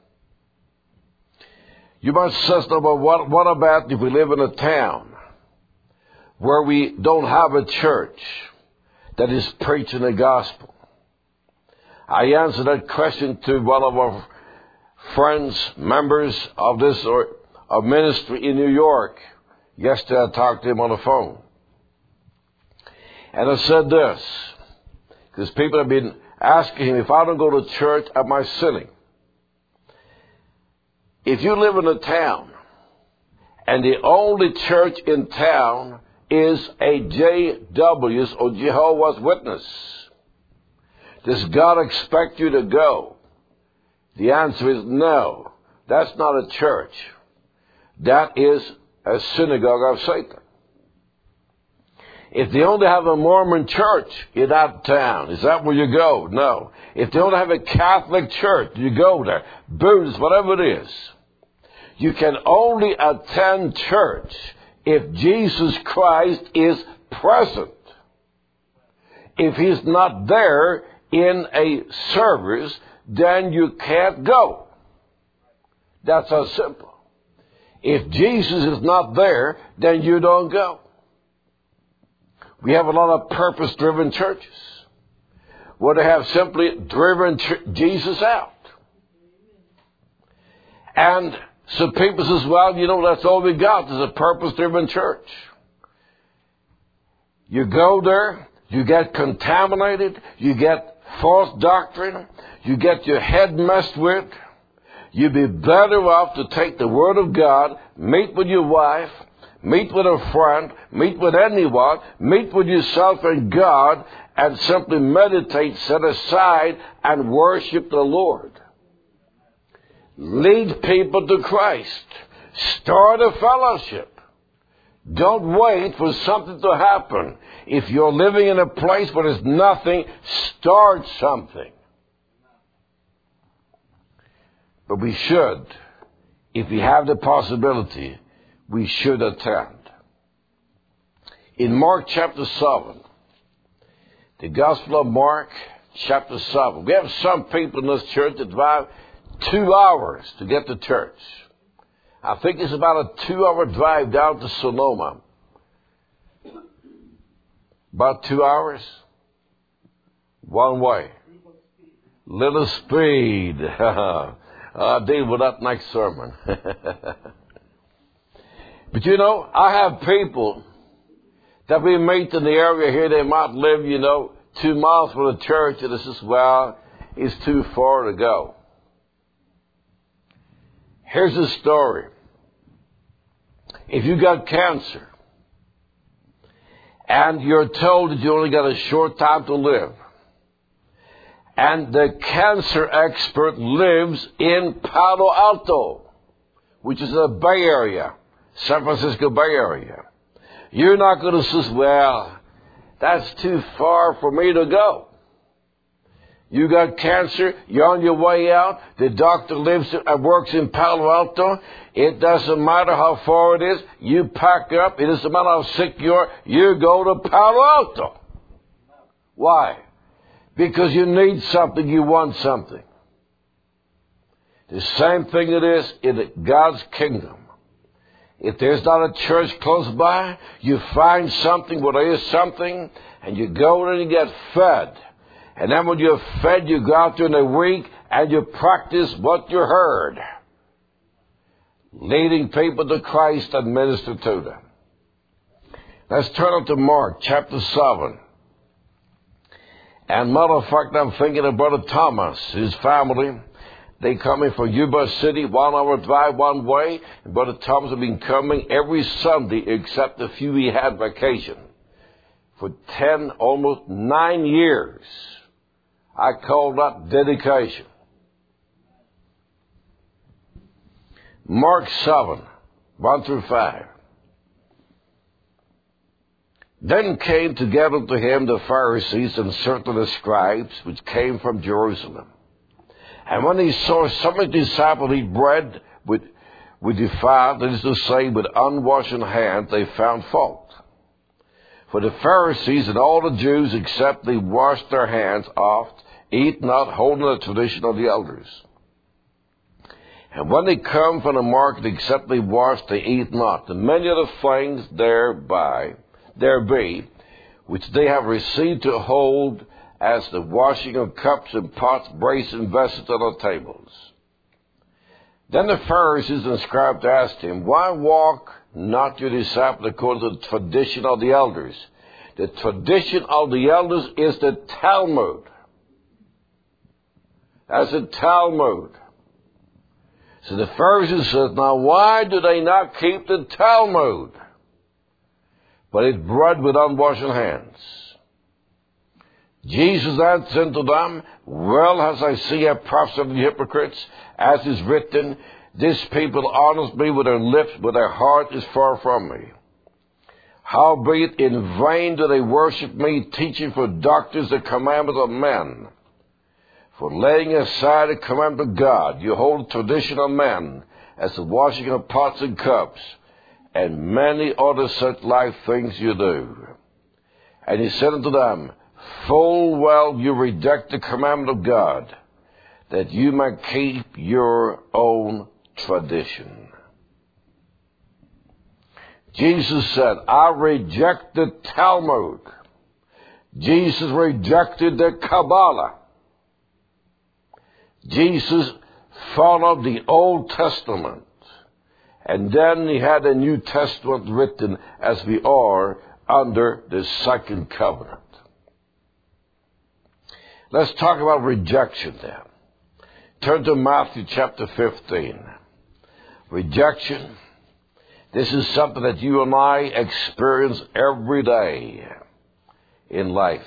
You might say, well, what, what about if we live in a town where we don't have a church that is preaching the gospel? I answered that question to one of our friends, members of this or, of ministry in New York. Yesterday I talked to him on the phone. And I said this, because people have been asking him, if I don't go to church, am I sinning? If you live in a town and the only church in town is a J W's or Jehovah's Witness, does God expect you to go? The answer is no. That's not a church. That is a synagogue of Satan. If they only have a Mormon church in that town, is that where you go? No. If they only have a Catholic church, you go there. Buddhist, whatever it is. You can only attend church if Jesus Christ is present. If he's not there in a service, then you can't go. That's how simple. If Jesus is not there, then you don't go. We have a lot of purpose-driven churches where they have simply driven ch- Jesus out. And so people says, well, you know, that's all we got is a purpose-driven church. You go there, you get contaminated, you get false doctrine, you get your head messed with. You'd be better off to take the Word of God, meet with your wife, meet with a friend, meet with anyone, meet with yourself and God, and simply meditate, set aside, and worship the Lord. Lead people to Christ. Start a fellowship. Don't wait for something to happen. If you're living in a place where there's nothing, start something. But we should, if we have the possibility, we should attend. In Mark chapter seven, the Gospel of Mark chapter seven, we have some people in this church that drive two hours to get to church. I think it's about a two-hour drive down to Sonoma. About two hours, one way. Little speed. I'll deal with that next sermon. But you know, I have people that we meet in the area here. They might live, you know, two miles from the church, and this is, well, it's too far to go. Here's the story. If you got cancer and you're told that you only got a short time to live, and the cancer expert lives in Palo Alto, which is a Bay Area, San Francisco Bay Area, you're not going to say, well, that's too far for me to go. You got cancer, you're on your way out, the doctor lives and works in Palo Alto, it doesn't matter how far it is, you pack up, it doesn't matter how sick you are, you go to Palo Alto. Why? Because you need something, you want something. The same thing it is in God's kingdom. If there's not a church close by, you find something where there is something, and you go and you get fed. And then when you're fed, you go out during the week and you practice what you heard. leading people to Christ and minister to them. Let's turn on to Mark chapter seven. And matter of fact, I'm thinking of Brother Thomas, his family. They coming from Yuba City, one hour drive one way. And Brother Thomas have been coming every Sunday except the few he had vacation. For ten, almost nine years. I call that dedication. Mark seven, one through five. Then came together to him the Pharisees and certain of the scribes, which came from Jerusalem. And when he saw some of his disciples eat bread with, with defiled, that is to say, with unwashed hands, they found fault. For the Pharisees and all the Jews, except they washed their hands oft, eat not, holding the tradition of the elders. And when they come from the market, except they wash, they eat not. And many of the things thereby there be, which they have received to hold, as the washing of cups and pots, braces and vessels on the tables. Then the Pharisees and scribes asked him, Why walk not your disciples according to the tradition of the elders? The tradition of the elders is the Talmud. That's the Talmud. So the Pharisees said, Now why do they not keep the Talmud? But eat bread with unwashed hands. Jesus answered unto them, Well, as I see a prophet of the hypocrites, as is written, This people honors me with their lips, but their heart is far from me. Howbeit in vain do they worship me, teaching for doctrines the commandments of men. For laying aside the commandment of God, you hold the tradition of men, as the washing of pots and cups, and many other such like things you do. And he said unto them, Full well you reject the commandment of God, that you may keep your own tradition. Jesus said, I reject the Talmud. Jesus rejected the Kabbalah. Jesus followed the Old Testament. And then he had a New Testament written as we are under the second covenant. Let's talk about rejection then. Turn to Matthew chapter fifteen. Rejection. This is something that you and I experience every day in life.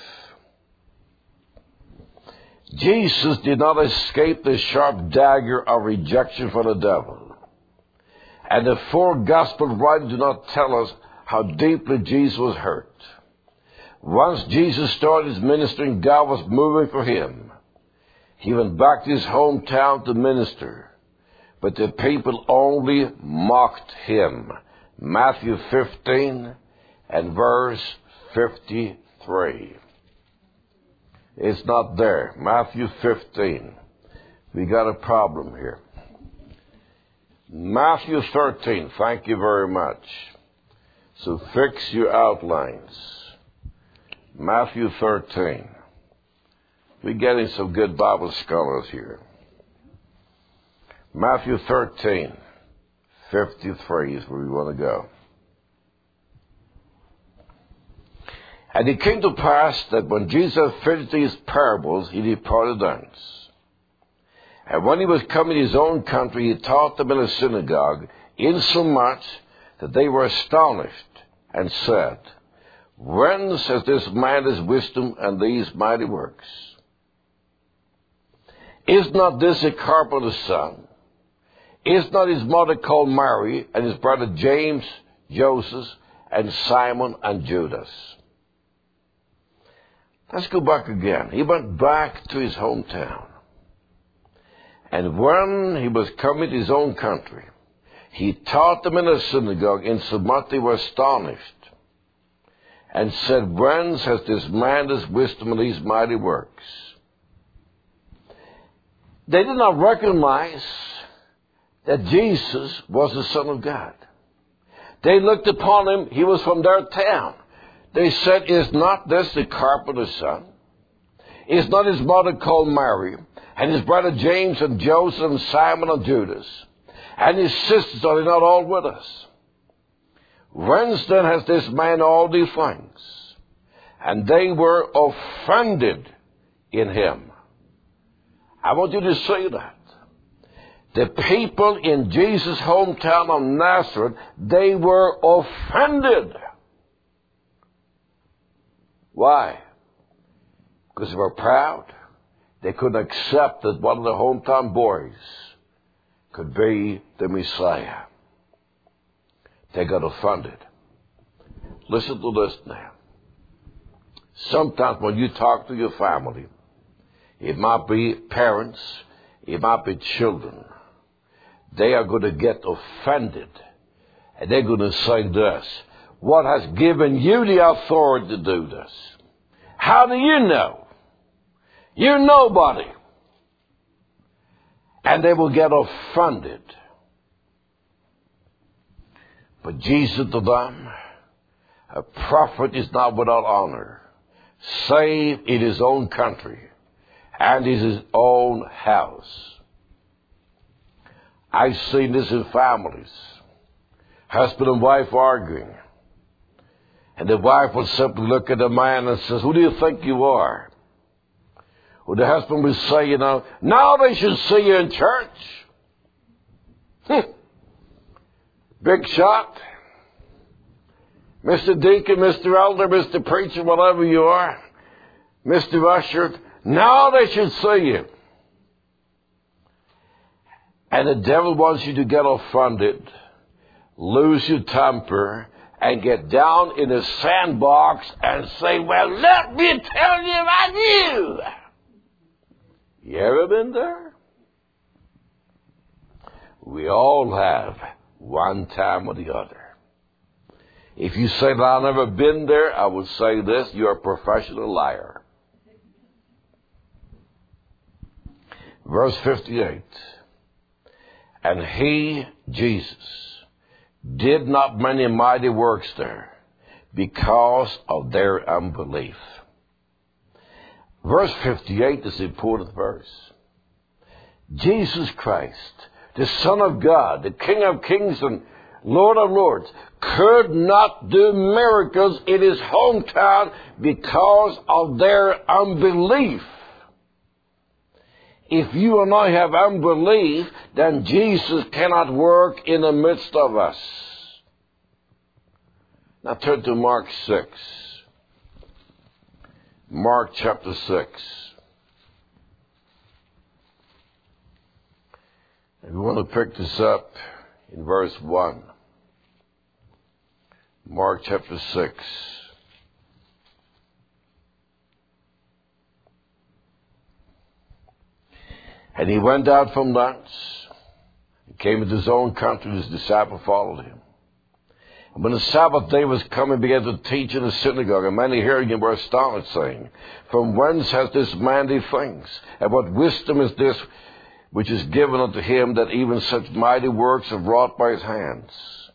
Jesus did not escape the sharp dagger of rejection from the devil. And the four gospel writers do not tell us how deeply Jesus was hurt. Once Jesus started his ministry, God was moving for him. He went back to his hometown to minister. But the people only mocked him. Matthew fifteen and verse fifty-three. It's not there. Matthew fifteen. We got a problem here. Matthew thirteen. Thank you very much. So fix your outlines. Matthew thirteen. We're getting some good Bible scholars here. Matthew thirteen, fifty-three is where we want to go. And it came to pass that when Jesus finished these parables, he departed thence. And when he was come in his own country, he taught them in a synagogue, insomuch that they were astonished, and said, Whence has this man his wisdom and these mighty works? Is not this a carpenter's son? Is not his mother called Mary, and his brother James, Joseph, and Simon, and Judas? Let's go back again. He went back to his hometown. And when he was coming to his own country, he taught them in a synagogue, insomuch they were astonished, and said, Whence has this man this wisdom and these mighty works? They did not recognize that Jesus was the Son of God. They looked upon him, he was from their town. They said, Is not this the carpenter's son? Is not his mother called Mary, and his brother James and Joseph and Simon and Judas? And his sisters, are they not all with us? Whence then has this man all these things? And they were offended in him. I want you to see that. The people in Jesus' hometown of Nazareth, they were offended. Why? Because they were proud. They couldn't accept that one of the hometown boys could be the Messiah. They got offended. Listen to this now. Sometimes when you talk to your family, it might be parents, it might be children, they are going to get offended. And they're going to say this: what has given you the authority to do this? How do you know? You're nobody. And they will get offended. But Jesus to them, a prophet is not without honor, save in his own country and in his own house. I've seen this in families. Husband and wife arguing. And the wife will simply look at the man and says, who do you think you are? Well, the husband will say, you know, now they should see you in church. Hm. Big shot. Mister Deacon, Mister Elder, Mister Preacher, whatever you are. Mister Usher, now they should see you. And the devil wants you to get offended, lose your temper, and get down in a sandbox and say, well, let me tell you about you. You ever been there? We all have, one time or the other. If you say that I've never been there, I would say this: you're a professional liar. Verse fifty-eight. And he, Jesus, did not many mighty works there because of their unbelief. Verse fifty-eight is the important verse. Jesus Christ, the Son of God, the King of Kings and Lord of Lords, could not do miracles in his hometown because of their unbelief. If you and I have unbelief, then Jesus cannot work in the midst of us. Now turn to Mark six. Mark chapter six. And we want to pick this up in verse one. Mark chapter six. And he went out from thence, and came into his own country, and his disciples followed him. And when the Sabbath day was come, he began to teach in the synagogue, and many hearing him were astonished, saying, from whence has this man these things? And what wisdom is this which is given unto him, that even such mighty works are wrought by his hands?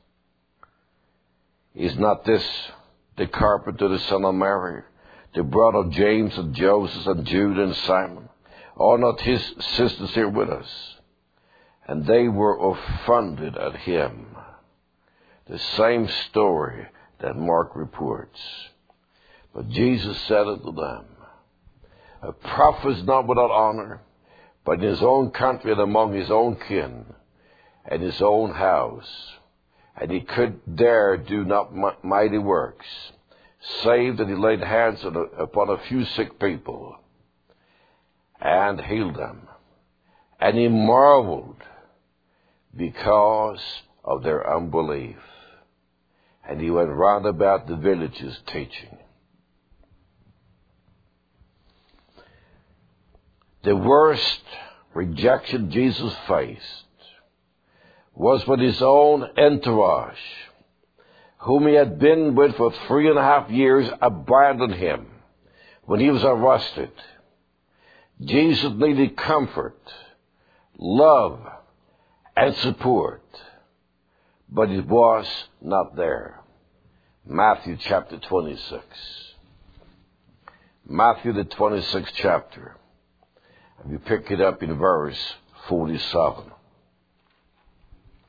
Is not this the carpenter, the son of Mary, the brother of James and Joseph and Jude and Simon? Are not his sisters here with us? And they were offended at him. The same story that Mark reports. But Jesus said unto them, a prophet is not without honor, but in his own country and among his own kin and his own house. And he could there do not mighty works, save that he laid hands upon a few sick people and healed them. And he marveled because of their unbelief. And he went round about the villages teaching. The worst rejection Jesus faced was when his own entourage, whom he had been with for three and a half years, abandoned him when he was arrested. Jesus needed comfort, love, and support, but it was not there. Matthew chapter twenty-six. Matthew the twenty-sixth chapter. And you pick it up in verse forty-seven.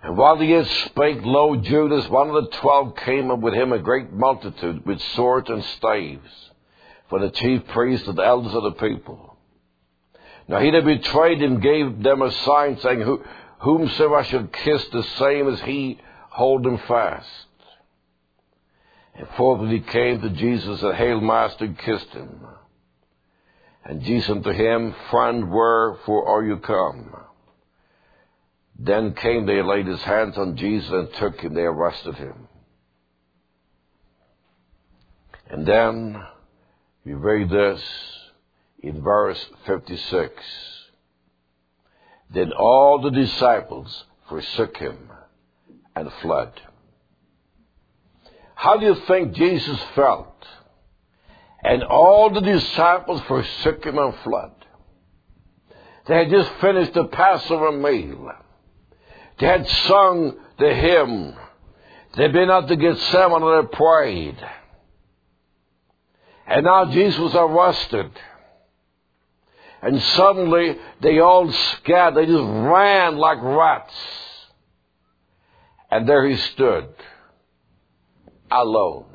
And while he yet spake, lo, Judas, one of the twelve, came, and with him a great multitude, with swords and staves, for the chief priests and the elders of the people. Now he that betrayed him gave them a sign, saying, Who, Whomsoever I should kiss, the same as he hold him fast. And forthwith he came to Jesus, and hail, Master, and kissed him. And Jesus unto him, Friend, wherefore are you come? Then came they, laid his hands on Jesus, and took him. They arrested him. And then we read this in verse fifty-six. Then all the disciples forsook him and fled. How do you think Jesus felt? And all the disciples forsook him and fled. They had just finished the Passover meal. They had sung the hymn. They'd been out to Gethsemane and they prayed. And now Jesus was arrested. And suddenly they all scattered. They just ran like rats. And there he stood, alone.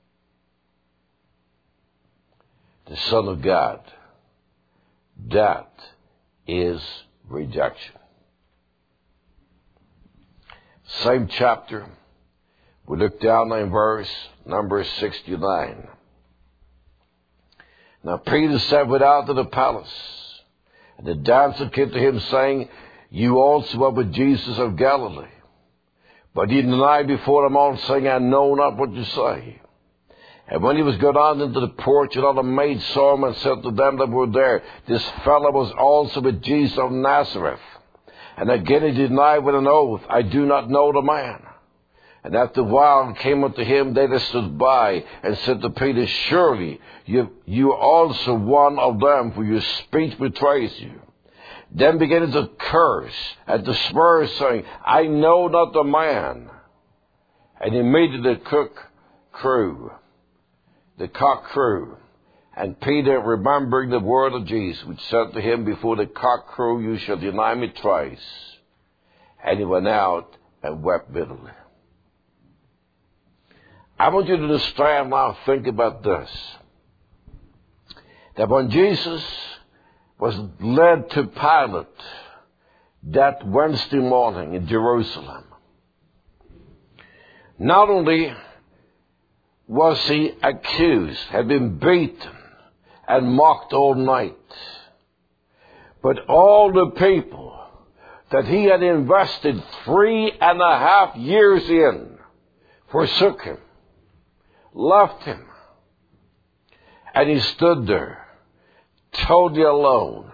The Son of God. That is rejection. Same chapter. We look down in verse number sixty-nine. Now Peter said without to the palace, and the damsel came to him, saying, You also are with Jesus of Galilee. But he denied before them all, saying, I know not what you say. And when he was gone out into the porch, another maid saw him, and said to them that were there, This fellow was also with Jesus of Nazareth. And again he denied with an oath, I do not know the man. And after a while came unto him they that stood by, and said to Peter, Surely you, you are also one of them, for your speech betrays you. Then began to curse and to swear, saying, I know not the man. And immediately the cook crew, the cock crew. And Peter, remembering the word of Jesus, which said to him, Before the cock crew you shall deny me thrice. And he went out and wept bitterly. I want you to understand now, think about this. That when Jesus was led to Pilate that Wednesday morning in Jerusalem, not only was he accused, had been beaten and mocked all night, but all the people that he had invested three and a half years in forsook him, left him, and he stood there totally alone.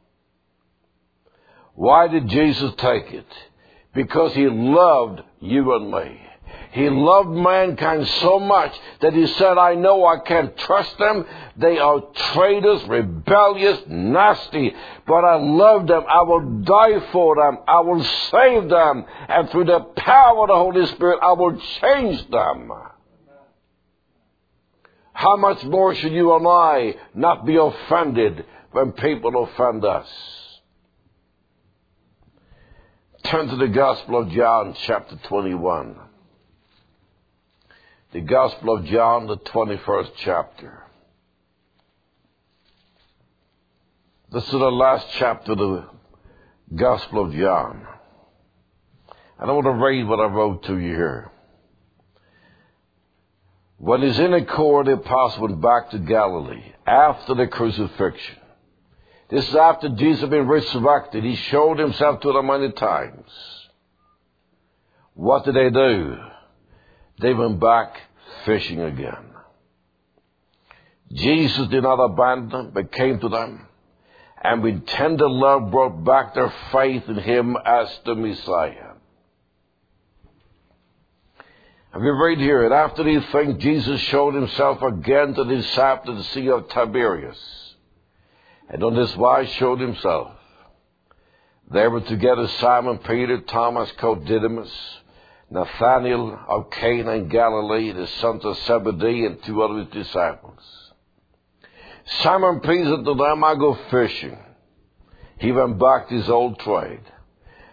Why did Jesus take it? Because he loved you and me. He loved mankind so much that he said, I know I can't trust them. They are traitors, rebellious, nasty. But I love them. I will die for them. I will save them. And through the power of the Holy Spirit, I will change them. How much more should you and I not be offended when people offend us? Turn to the Gospel of John, chapter twenty-one. The Gospel of John, the twenty-first chapter. This is the last chapter of the Gospel of John. And I want to read what I wrote to you here. When his inner core, the apostle went back to Galilee after the crucifixion. This is after Jesus had been resurrected. He showed himself to them many times. What did they do? They went back fishing again. Jesus did not abandon them, but came to them, and with tender love brought back their faith in him as the Messiah. And we read here, and after these things, Jesus showed himself again to the disciples at the Sea of Tiberias. And on this wise showed himself. There were together Simon Peter, Thomas called Didymus, Nathanael of Cana in Galilee, the sons of Zebedee, and two other disciples. Simon Peter said to them, I go fishing. He went back to his old trade.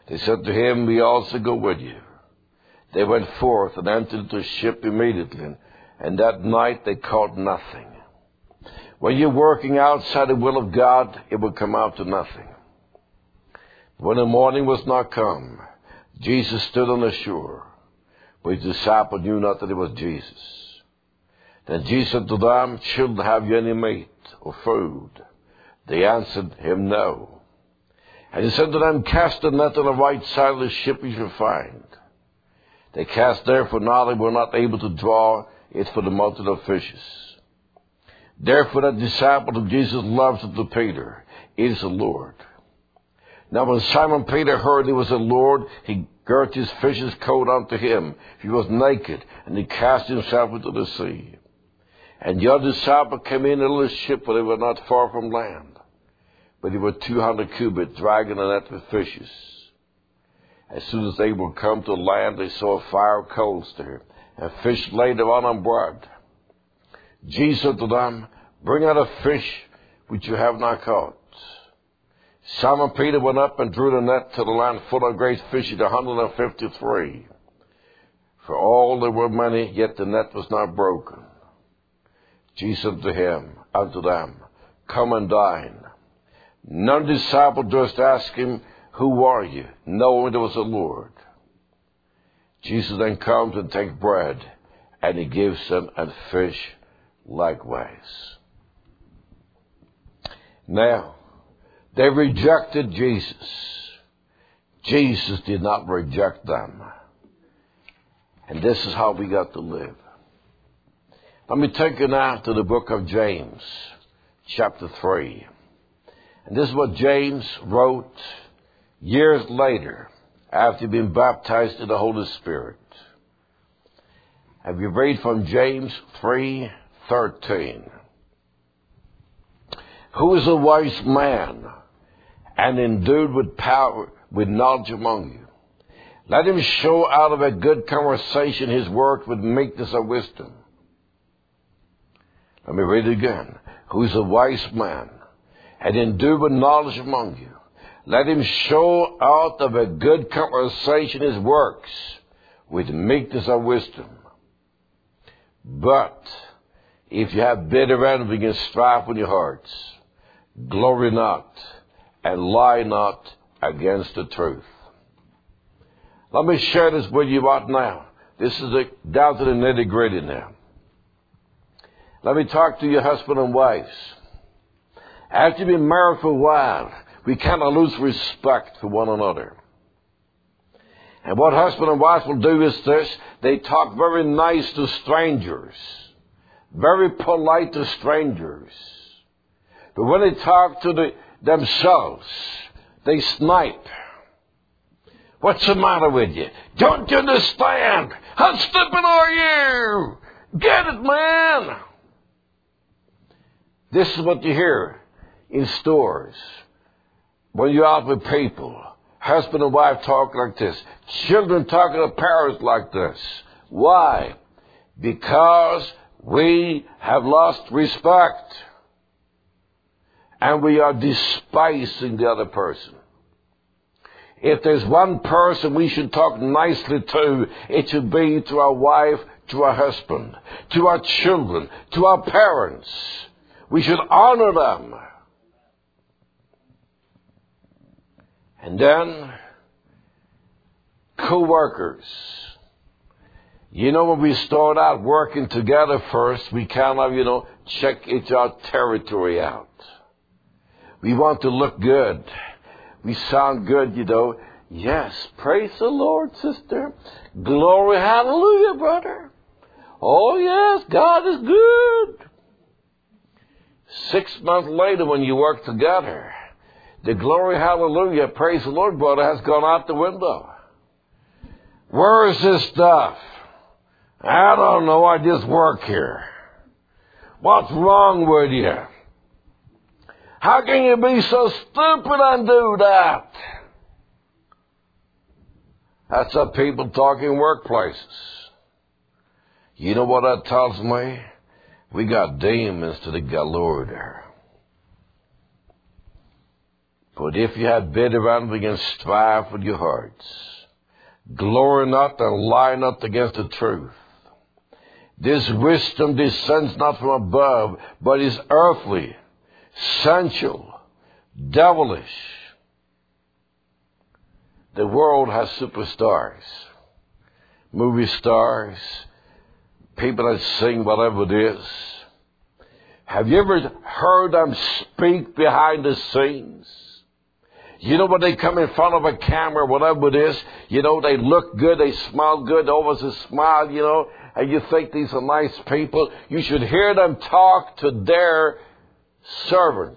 They said to him, we also go with you. They went forth and entered the ship immediately, and that night they caught nothing. When you're working outside the will of God, it will come out to nothing. When the morning was not come, Jesus stood on the shore, but his disciples knew not that it was Jesus. Then Jesus said to them, children, have you any meat or food? They answered him, no. And he said to them, cast the net on the right side of the ship you shall find. They cast therefore now they were not able to draw it for the multitude of fishes. Therefore the disciple of Jesus loved unto Peter, it is the Lord. Now when Simon Peter heard it was the Lord, he girt his fish's coat unto him. He was naked, and he cast himself into the sea. And the other disciple came in a little ship, for they were not far from land. But they were two hundred cubits, dragging a net with fishes. As soon as they were come to land, they saw a fire of coals there, and fish laid thereon on bread. Jesus said to them, bring out a fish which you have not caught. Simon Peter went up and drew the net to the land full of great fishes, a hundred and fifty-three. For all there were many, yet the net was not broken. Jesus said to him, unto them, come and dine. None of the disciples durst ask him, who are you? Knowing it was the Lord. Jesus then comes and takes bread, and he gives them, and fish likewise. Now, they rejected Jesus. Jesus did not reject them. And this is how we got to live. Let me take you now to the book of James, chapter three. And this is what James wrote years later, after being baptized in the Holy Spirit. Have you read from James three thirteen? Who is a wise man and endued with power, with knowledge among you? Let him show out of a good conversation his work with meekness of wisdom. Let me read it again. Who is a wise man and endued with knowledge among you? Let him show out of a good conversation his works with meekness of wisdom. But if you have bitter envy and strife in your hearts, glory not and lie not against the truth. Let me share this with you right now. This is a, down to the nitty gritty now. Let me talk to your husband and wives. After you've been married for a while, we cannot lose respect for one another. And what husband and wife will do is this. They talk very nice to strangers. Very polite to strangers. But when they talk to the, themselves, they snipe. What's the matter with you? Don't you understand? How stupid are you? Get it, man! This is what you hear in stores. When you're out with people, husband and wife talk like this. Children talking to parents like this. Why? Because we have lost respect. And we are despising the other person. If there's one person we should talk nicely to, it should be to our wife, to our husband, to our children, to our parents. We should honor them. And then, co-workers. You know, when we start out working together first, we kind of, you know, check each our territory out. We want to look good. We sound good, you know. Yes, praise the Lord, sister. Glory, hallelujah, brother. Oh, yes, God is good. Six months later, when you work together, the glory, hallelujah, praise the Lord, brother, has gone out the window. Where is this stuff? I don't know, I just work here. What's wrong with you? How can you be so stupid and do that? That's how people talk in workplaces. You know what that tells me? We got demons to the galore there. But if you have bitter envy and strife in your hearts, glory not and lie not against the truth. This wisdom descends not from above, but is earthly, sensual, devilish. The world has superstars, movie stars, people that sing whatever it is. Have you ever heard them speak behind the scenes? You know, when they come in front of a camera, whatever it is, you know, they look good, they smell good, always a smile, you know, and you think these are nice people. You should hear them talk to their servants.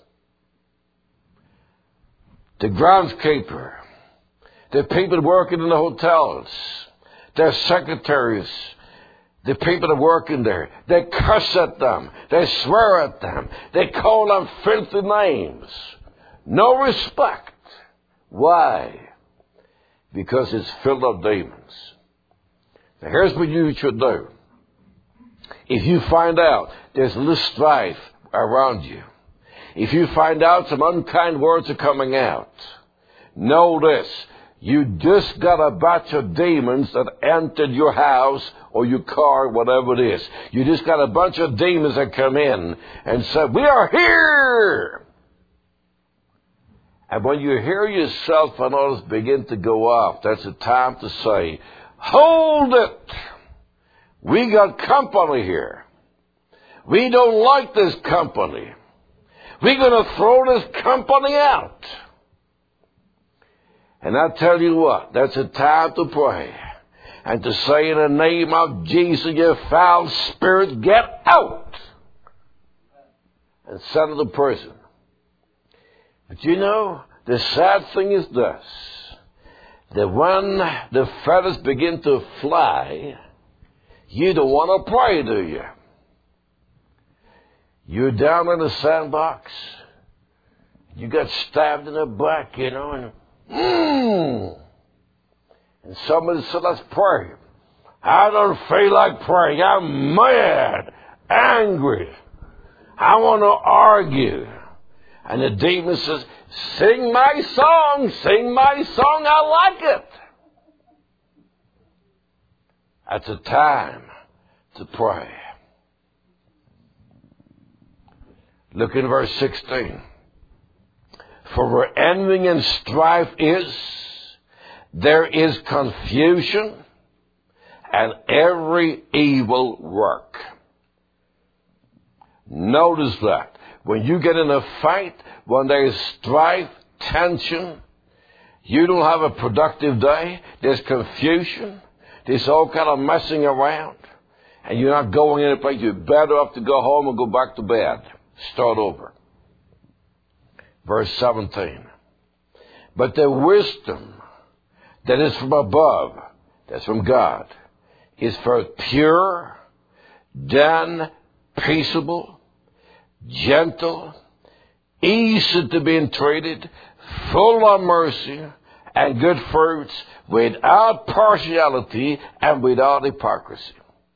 The groundskeeper, the people working in the hotels, their secretaries, the people that work in there, they curse at them, they swear at them, they call them filthy names. No respect. Why? Because it's filled of demons. Now here's what you should do. If you find out there's a little strife around you, if you find out some unkind words are coming out, know this. You just got a batch of demons that entered your house or your car, whatever it is. You just got a bunch of demons that come in and said, we are here. And when you hear yourself and others begin to go off, that's the time to say, hold it. We got company here. We don't like this company. We're going to throw this company out. And I tell you what, that's a time to pray. And to say in the name of Jesus, you foul spirit, get out. And send to prison. But you know, the sad thing is this. That when the feathers begin to fly, you don't want to pray, do you? You're down in the sandbox. You got stabbed in the back, you know, and mm. And somebody said, let's pray. I don't feel like praying. I'm mad, angry. I want to argue. And the demon says, sing my song, sing my song, I like it. That's a time to pray. Look in verse sixteen. For where envy and strife is, there is confusion and every evil work. Notice that. When you get in a fight, when there is strife, tension, you don't have a productive day. There's confusion. There's all kind of messing around. And you're not going any place. You're better off to go home and go back to bed. Start over. Verse seventeen. But the wisdom that is from above, that's from God, is first pure, then peaceable, gentle, easy to be entreated, full of mercy and good fruits, without partiality and without hypocrisy.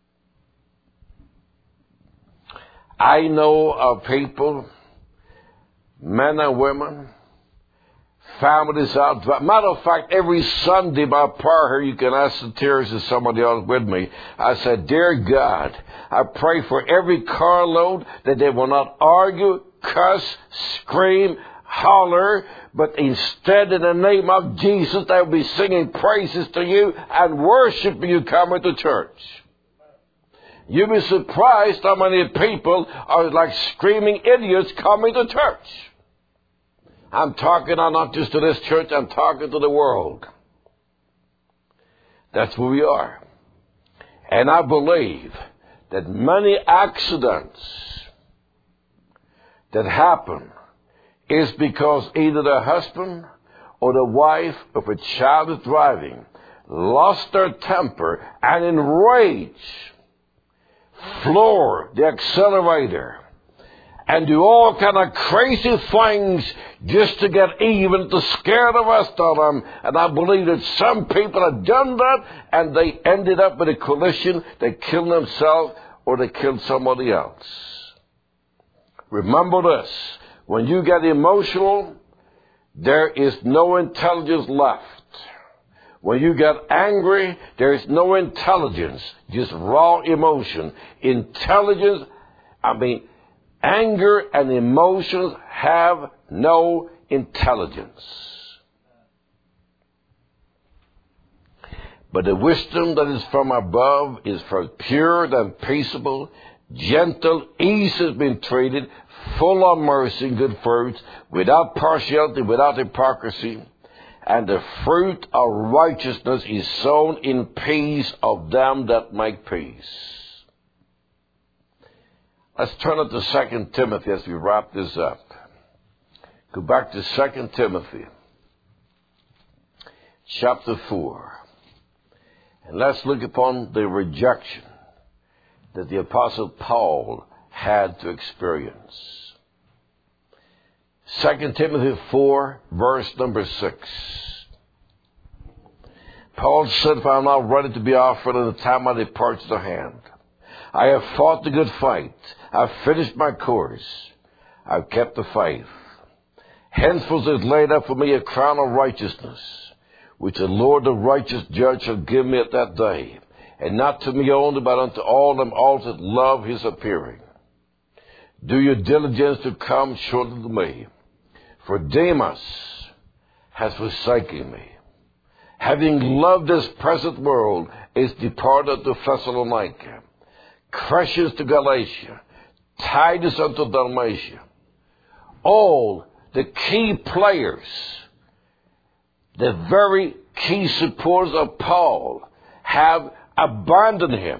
I know of people, men and women, families out. Matter of fact, every Sunday by prayer here, you can ask the tears of somebody else with me. I said, dear God, I pray for every carload that they will not argue, cuss, scream, holler, but instead in the name of Jesus, they will be singing praises to you and worshiping you coming to church. You'll be surprised how many people are like screaming idiots coming to church. I'm talking not just to this church, I'm talking to the world. That's who we are. And I believe that many accidents that happen is because either the husband or the wife of a child is driving, lost their temper, and in rage floor the accelerator and do all kind of crazy things just to get even, to scare the rest of them. And I believe that some people have done that and they ended up with a collision. They killed themselves or they killed somebody else. Remember this. When you get emotional, there is no intelligence left. When you get angry, there is no intelligence, just raw emotion. Intelligence, I mean, anger and emotions have no intelligence. But the wisdom that is from above is for pure and peaceable, gentle, easy being treated, full of mercy and good fruits, without partiality, without hypocrisy. And the fruit of righteousness is sown in peace of them that make peace. Let's turn it to Second Timothy as we wrap this up. Go back to Second Timothy, chapter four. And let's look upon the rejection that the Apostle Paul had to experience. Second Timothy four, verse number six. Paul said, "For I am now ready to be offered, and the time I depart to the hand. I have fought the good fight. I have finished my course. I have kept the faith. Henceforth is laid up for me a crown of righteousness, which the Lord the righteous judge shall give me at that day, and not to me only, but unto all them also that love his appearing. Do your diligence to come shortly to me. For Demas has forsaken me, having loved this present world, is departed to Thessalonica, Crescens to Galatia, Titus unto Dalmatia." All the key players, the very key supporters of Paul, have abandoned him.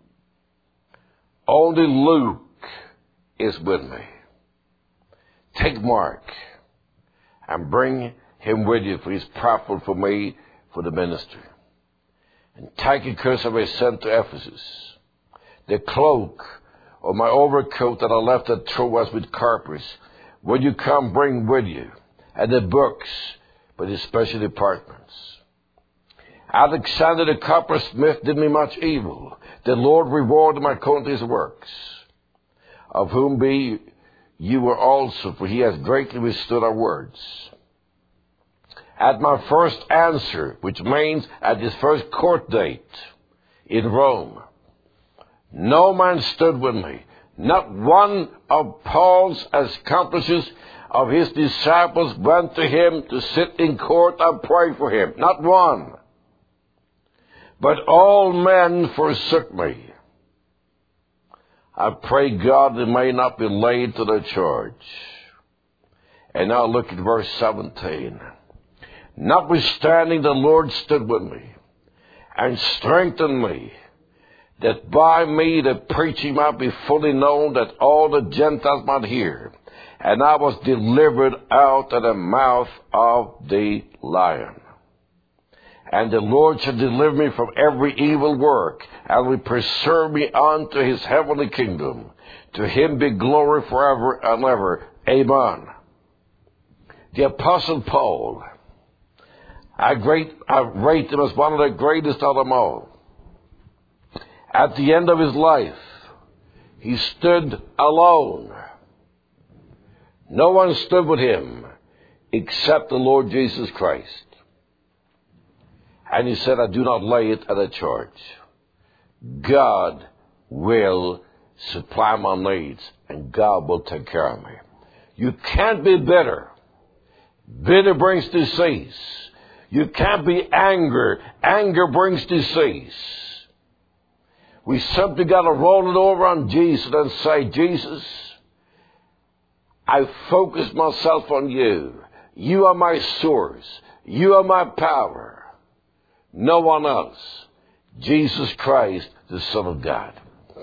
Only Luke is with me. Take Mark and bring him with you, for he's profitable for me for the ministry. And Tychicus have I sent to Ephesus. The cloak or my overcoat that I left at Troas with Carpus, when you come, bring with you, and the books, but his special departments. Alexander the coppersmith did me much evil. The Lord rewarded my according to his works, of whom be you were also, for he has greatly withstood our words. At my first answer, which means at his first court date in Rome, no man stood with me. Not one of Paul's accomplices of his disciples went to him to sit in court and pray for him. Not one. But all men forsook me. I pray God they may not be laid to their charge. And now look at verse seventeen. Notwithstanding, the Lord stood with me and strengthened me, that by me the preaching might be fully known, that all the Gentiles might hear. And I was delivered out of the mouth of the lion. And the Lord shall deliver me from every evil work, and will preserve me unto his heavenly kingdom. To him be glory forever and ever. Amen. The Apostle Paul, I, great, I rate him as one of the greatest of them all. At the end of his life, he stood alone. No one stood with him except the Lord Jesus Christ. And he said, I do not lay it at a charge. God will supply my needs, and God will take care of me. You can't be bitter. Bitter brings disease. You can't be angry. Anger brings disease. We simply got to roll it over on Jesus and say, Jesus, I focus myself on you. You are my source. You are my power. No one else. Jesus Christ, the Son of God.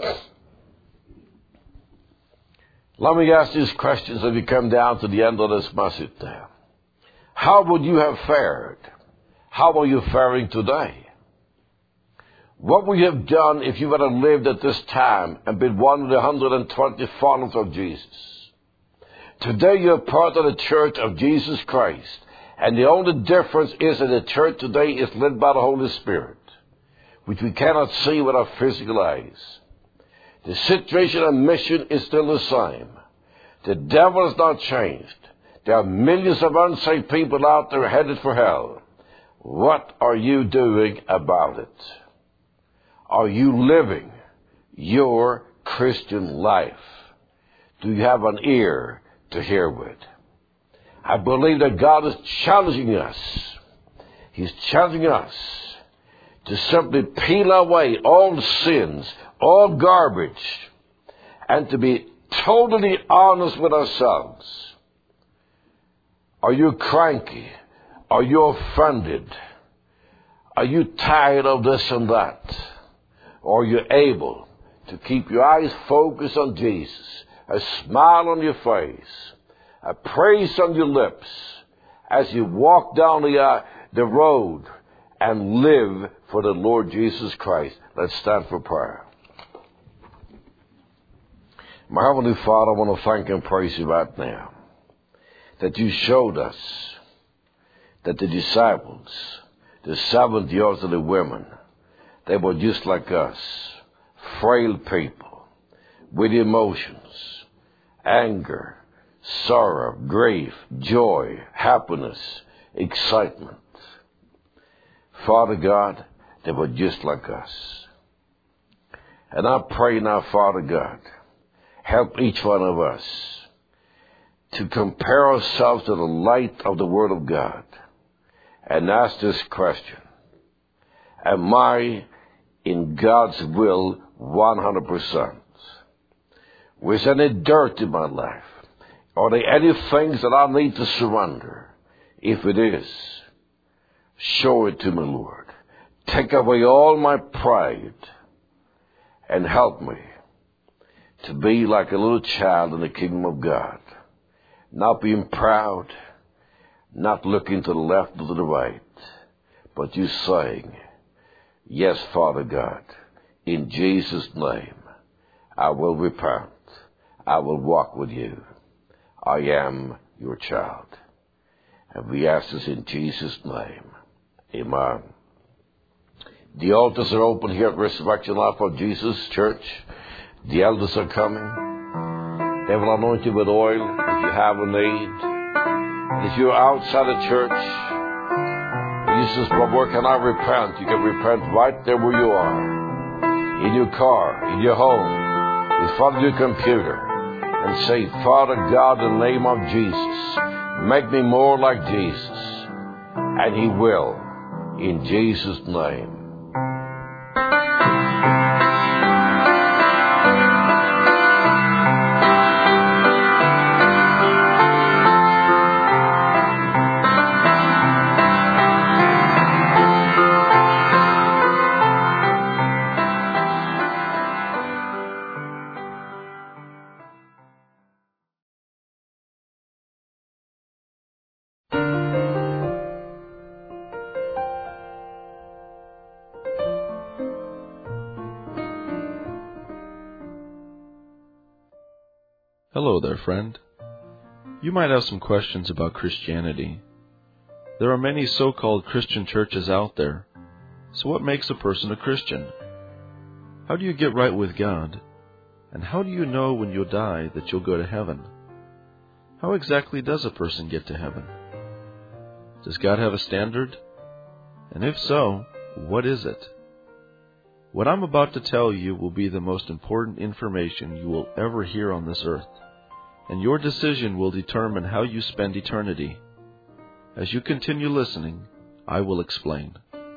Let me ask these questions as we come down to the end of this message now. How would you have fared? How are you faring today? What would you have done if you had lived at this time and been one of the one hundred twenty followers of Jesus? Today you're part of the church of Jesus Christ. And the only difference is that the church today is led by the Holy Spirit, which we cannot see with our physical eyes. The situation and mission is still the same. The devil has not changed. There are millions of unsaved people out there headed for hell. What are you doing about it? Are you living your Christian life? Do you have an ear to hear with? I believe that God is challenging us. He's challenging us to simply peel away all sins, all garbage, and to be totally honest with ourselves. Are you cranky? Are you offended? Are you tired of this and that? Or are you able to keep your eyes focused on Jesus, a smile on your face, a praise on your lips as you walk down the, uh, the road and live for the Lord Jesus Christ? Let's stand for prayer. My Heavenly Father, I want to thank and praise you right now that you showed us that the disciples, the seventy elderly women, they were just like us, frail people with emotions, anger, sorrow, grief, joy, happiness, excitement. Father God, they were just like us. And I pray now, Father God, help each one of us to compare ourselves to the light of the Word of God and ask this question: am I in God's will one hundred percent? Was any dirt in my life? Are there any things that I need to surrender? If it is, show it to me, Lord. Take away all my pride and help me to be like a little child in the kingdom of God. Not being proud, not looking to the left or to the right, but you saying, yes, Father God, in Jesus' name, I will repent. I will walk with you. I am your child. And we ask this in Jesus' name. Amen. The altars are open here at Resurrection Life of Jesus Church. The elders are coming. They will anoint you with oil if you have a need. And if you're outside the church, and you says, well, where can I repent? You can repent right there where you are. In your car, in your home, in front of your computer. And say, Father God, in the name of Jesus, make me more like Jesus. And He will, in Jesus' name. Hello there, friend. You might have some questions about Christianity. There are many so-called Christian churches out there. So what makes a person a Christian? How do you get right with God? And how do you know when you'll die that you'll go to heaven? How exactly does a person get to heaven? Does God have a standard? And if so, what is it? What I'm about to tell you will be the most important information you will ever hear on this earth, and your decision will determine how you spend eternity. As you continue listening, I will explain.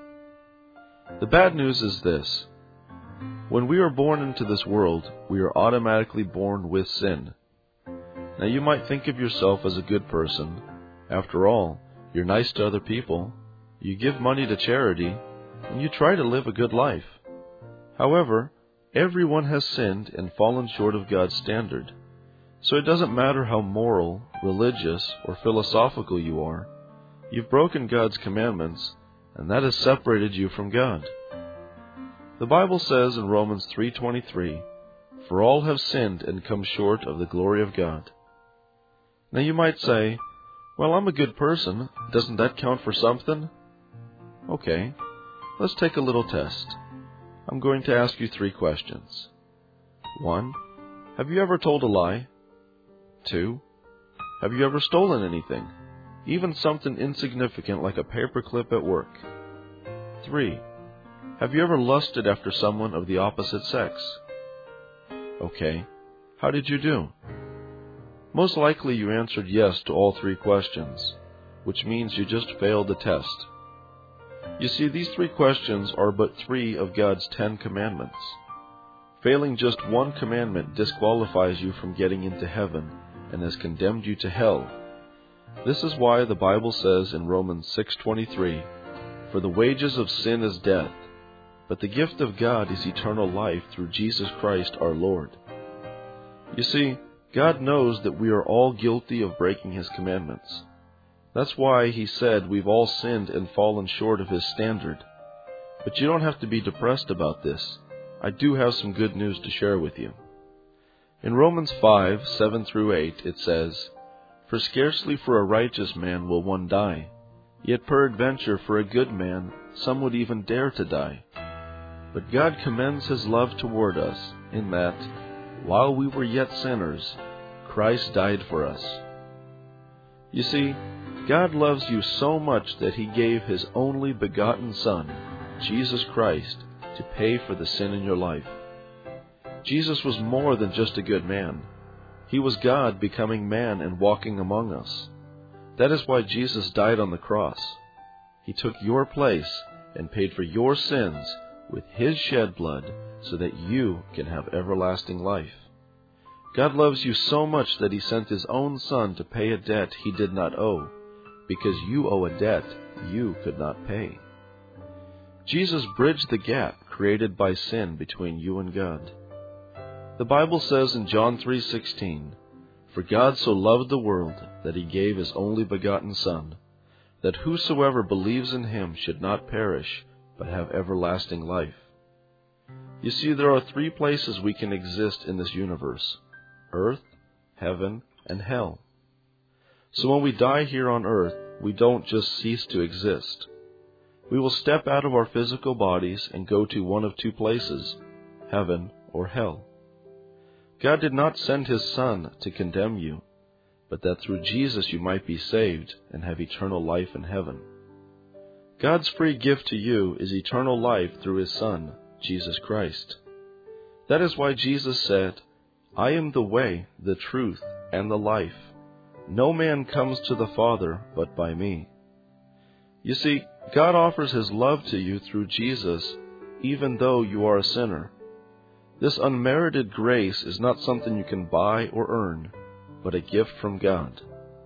The bad news is this. When we are born into this world, we are automatically born with sin. Now you might think of yourself as a good person. After all, you're nice to other people, you give money to charity, and you try to live a good life. However, everyone has sinned and fallen short of God's standard. So it doesn't matter how moral, religious, or philosophical you are. You've broken God's commandments, and that has separated you from God. The Bible says in Romans three twenty-three, "For all have sinned and come short of the glory of God." Now you might say, well, I'm a good person. Doesn't that count for something? Okay, let's take a little test. I'm going to ask you three questions. One, have you ever told a lie? Two, Have you ever stolen anything? Even something insignificant like a paperclip at work. three. Have you ever lusted after someone of the opposite sex? Okay. How did you do? Most likely you answered yes to all three questions, which means you just failed the test. You see, these three questions are but three of God's Ten Commandments. Failing just one commandment disqualifies you from getting into heaven and has condemned you to hell. This is why the Bible says in Romans six twenty-three, "For the wages of sin is death, but the gift of God is eternal life through Jesus Christ our Lord." You see, God knows that we are all guilty of breaking His commandments. That's why He said we've all sinned and fallen short of His standard. But you don't have to be depressed about this. I do have some good news to share with you. In Romans five, seven through eight, it says, "For scarcely for a righteous man will one die, yet peradventure for a good man some would even dare to die. But God commends His love toward us, in that, while we were yet sinners, Christ died for us." You see, God loves you so much that He gave His only begotten Son, Jesus Christ, to pay for the sin in your life. Jesus was more than just a good man. He was God becoming man and walking among us. That is why Jesus died on the cross. He took your place and paid for your sins with His shed blood so that you can have everlasting life. God loves you so much that He sent His own Son to pay a debt He did not owe, because you owe a debt you could not pay. Jesus bridged the gap created by sin between you and God. The Bible says in John three sixteen, "For God so loved the world that He gave His only begotten Son, that whosoever believes in Him should not perish, but have everlasting life." You see, there are three places we can exist in this universe: earth, heaven, and hell. So when we die here on earth, we don't just cease to exist. We will step out of our physical bodies and go to one of two places, heaven or hell. God did not send His Son to condemn you, but that through Jesus you might be saved and have eternal life in heaven. God's free gift to you is eternal life through His Son, Jesus Christ. That is why Jesus said, "I am the way, the truth, and the life. No man comes to the Father but by me." You see, God offers His love to you through Jesus, even though you are a sinner. This unmerited grace is not something you can buy or earn, but a gift from God.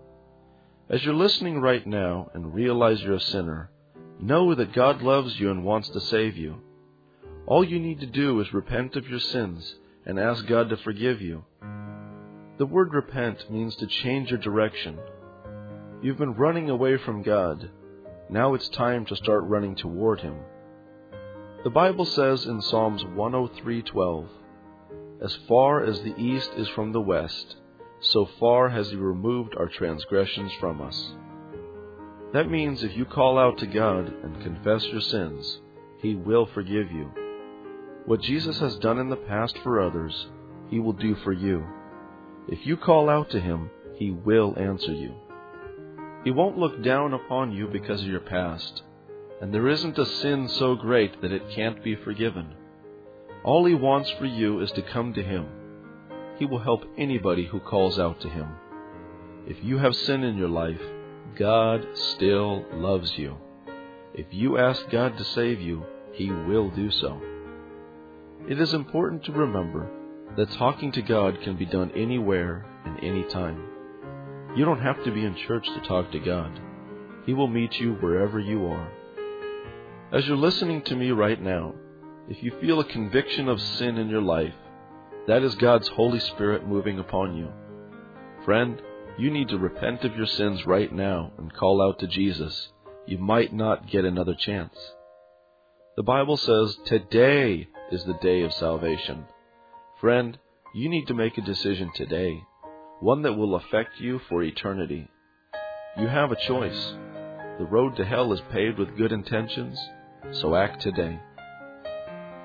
As you're listening right now and realize you're a sinner, know that God loves you and wants to save you. All you need to do is repent of your sins and ask God to forgive you. The word repent means to change your direction. You've been running away from God. Now it's time to start running toward Him. The Bible says in Psalms one oh three twelve, "As far as the east is from the west, so far has He removed our transgressions from us." That means if you call out to God and confess your sins, He will forgive you. What Jesus has done in the past for others, He will do for you. If you call out to Him, He will answer you. He won't look down upon you because of your past, and there isn't a sin so great that it can't be forgiven. All He wants for you is to come to Him. He will help anybody who calls out to Him. If you have sin in your life, God still loves you. If you ask God to save you, He will do so. It is important to remember that talking to God can be done anywhere and anytime. You don't have to be in church to talk to God. He will meet you wherever you are. As you're listening to me right now, if you feel a conviction of sin in your life, that is God's Holy Spirit moving upon you. Friend, you need to repent of your sins right now and call out to Jesus. You might not get another chance. The Bible says today is the day of salvation. Friend, you need to make a decision today, one that will affect you for eternity. You have a choice. The road to hell is paved with good intentions, so act today.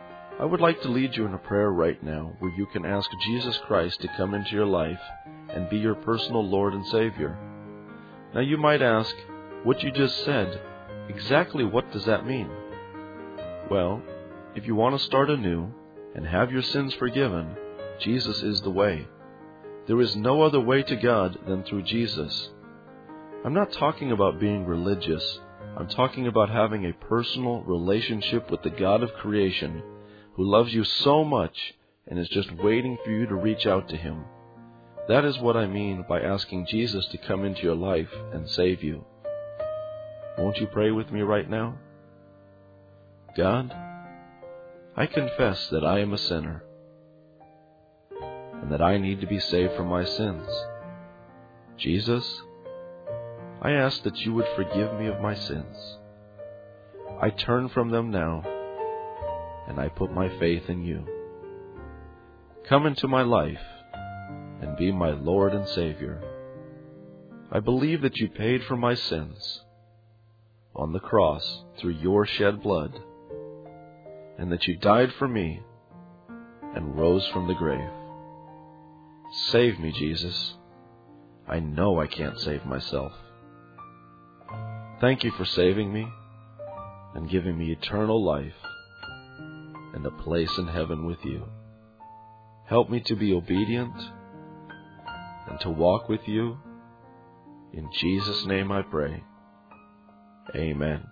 I would like to lead you in a prayer right now where you can ask Jesus Christ to come into your life and be your personal Lord and Savior. Now you might ask, what you just said, exactly what does that mean? Well, if you want to start anew and have your sins forgiven, Jesus is the way. There is no other way to God than through Jesus. I'm not talking about being religious. I'm talking about having a personal relationship with the God of creation who loves you so much and is just waiting for you to reach out to Him. That is what I mean by asking Jesus to come into your life and save you. Won't you pray with me right now? God, I confess that I am a sinner and that I need to be saved from my sins. Jesus, I ask that you would forgive me of my sins. I turn from them now, and I put my faith in you. Come into my life and be my Lord and Savior. I believe that you paid for my sins on the cross through your shed blood, and that you died for me and rose from the grave. Save me, Jesus. I know I can't save myself. Thank you for saving me and giving me eternal life and a place in heaven with you. Help me to be obedient and to walk with you. In Jesus' name I pray. Amen.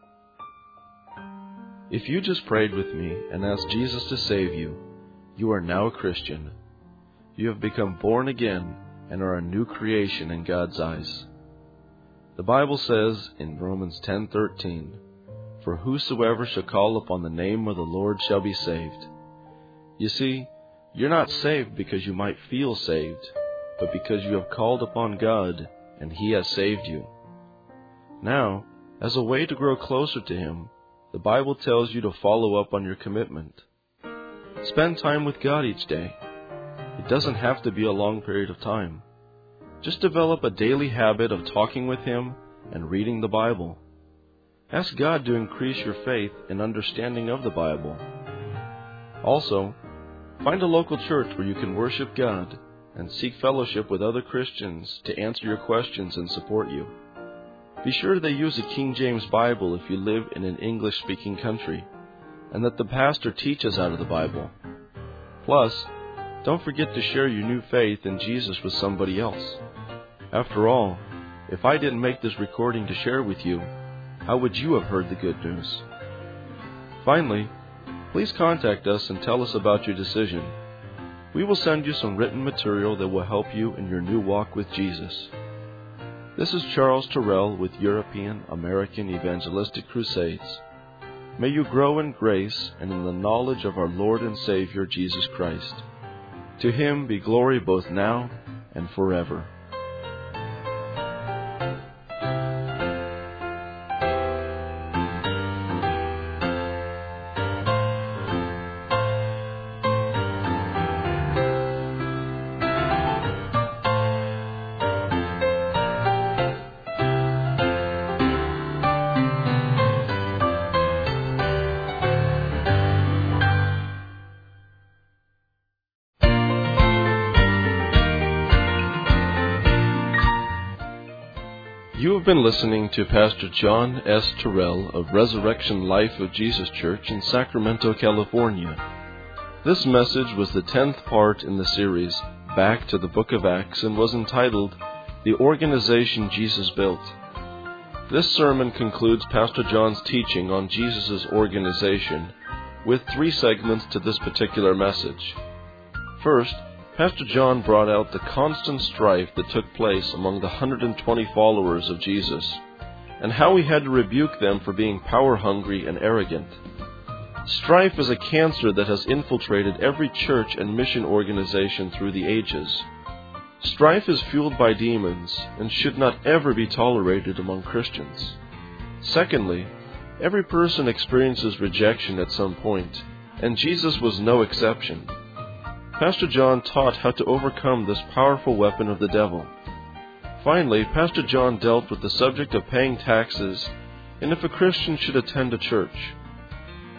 If you just prayed with me and asked Jesus to save you, you are now a Christian. You have become born again and are a new creation in God's eyes. The Bible says in Romans ten thirteen, "For whosoever shall call upon the name of the Lord shall be saved." You see, you're not saved because you might feel saved, but because you have called upon God and He has saved you. Now, as a way to grow closer to Him, the Bible tells you to follow up on your commitment. Spend time with God each day. It doesn't have to be a long period of time. Just develop a daily habit of talking with Him and reading the Bible. Ask God to increase your faith and understanding of the Bible. Also, find a local church where you can worship God and seek fellowship with other Christians to answer your questions and support you. Be sure they use a King James Bible if you live in an English-speaking country, and that the pastor teaches out of the Bible. Plus, don't forget to share your new faith in Jesus with somebody else. After all, if I didn't make this recording to share with you, how would you have heard the good news? Finally, please contact us and tell us about your decision. We will send you some written material that will help you in your new walk with Jesus. This is Charles Terrell with European American Evangelistic Crusades. May you grow in grace and in the knowledge of our Lord and Savior Jesus Christ. To Him be glory both now and forever. You have been listening to Pastor John S. Terrell of Resurrection Life of Jesus Church in Sacramento, California. This message was the tenth part in the series, Back to the Book of Acts, and was entitled, The Organization Jesus Built. This sermon concludes Pastor John's teaching on Jesus' organization, with three segments to this particular message. First, Pastor John brought out the constant strife that took place among the one hundred twenty followers of Jesus, and how he had to rebuke them for being power-hungry and arrogant. Strife is a cancer that has infiltrated every church and mission organization through the ages. Strife is fueled by demons and should not ever be tolerated among Christians. Secondly, every person experiences rejection at some point, and Jesus was no exception. Pastor John taught how to overcome this powerful weapon of the devil. Finally, Pastor John dealt with the subject of paying taxes and if a Christian should attend a church.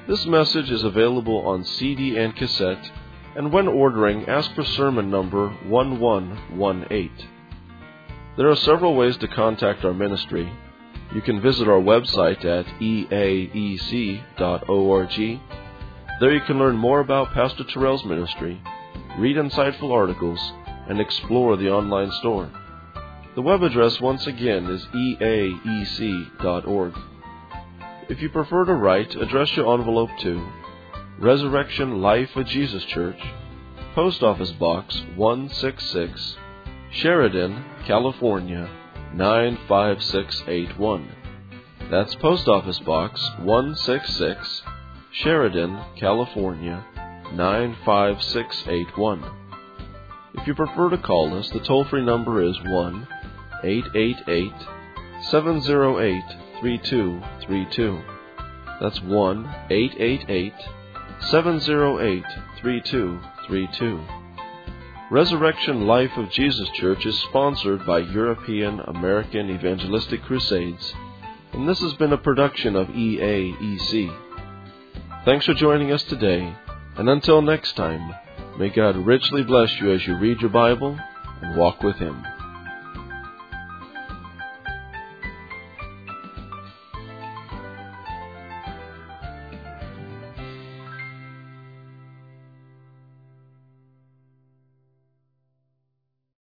This message is available on C D and cassette, and when ordering, ask for sermon number one one one eight. There are several ways to contact our ministry. You can visit our website at e a e c dot org. There you can learn more about Pastor Terrell's ministry, read insightful articles, and explore the online store. The web address once again is e a e c dot org. If you prefer to write, address your envelope to Resurrection Life of Jesus Church, Post Office Box one sixty-six, Sheridan, California nine five six eight one. That's Post Office Box one sixty-six, Sheridan, California nine five six eight one. If you prefer to call us, the toll-free number is one eight eight eight, seven zero eight, three two three two. That's one eight eight eight, seven zero eight, three two three two. Resurrection Life of Jesus Church is sponsored by European American Evangelistic Crusades, and this has been a production of E A E C. Thanks for joining us today, and until next time, may God richly bless you as you read your Bible and walk with Him.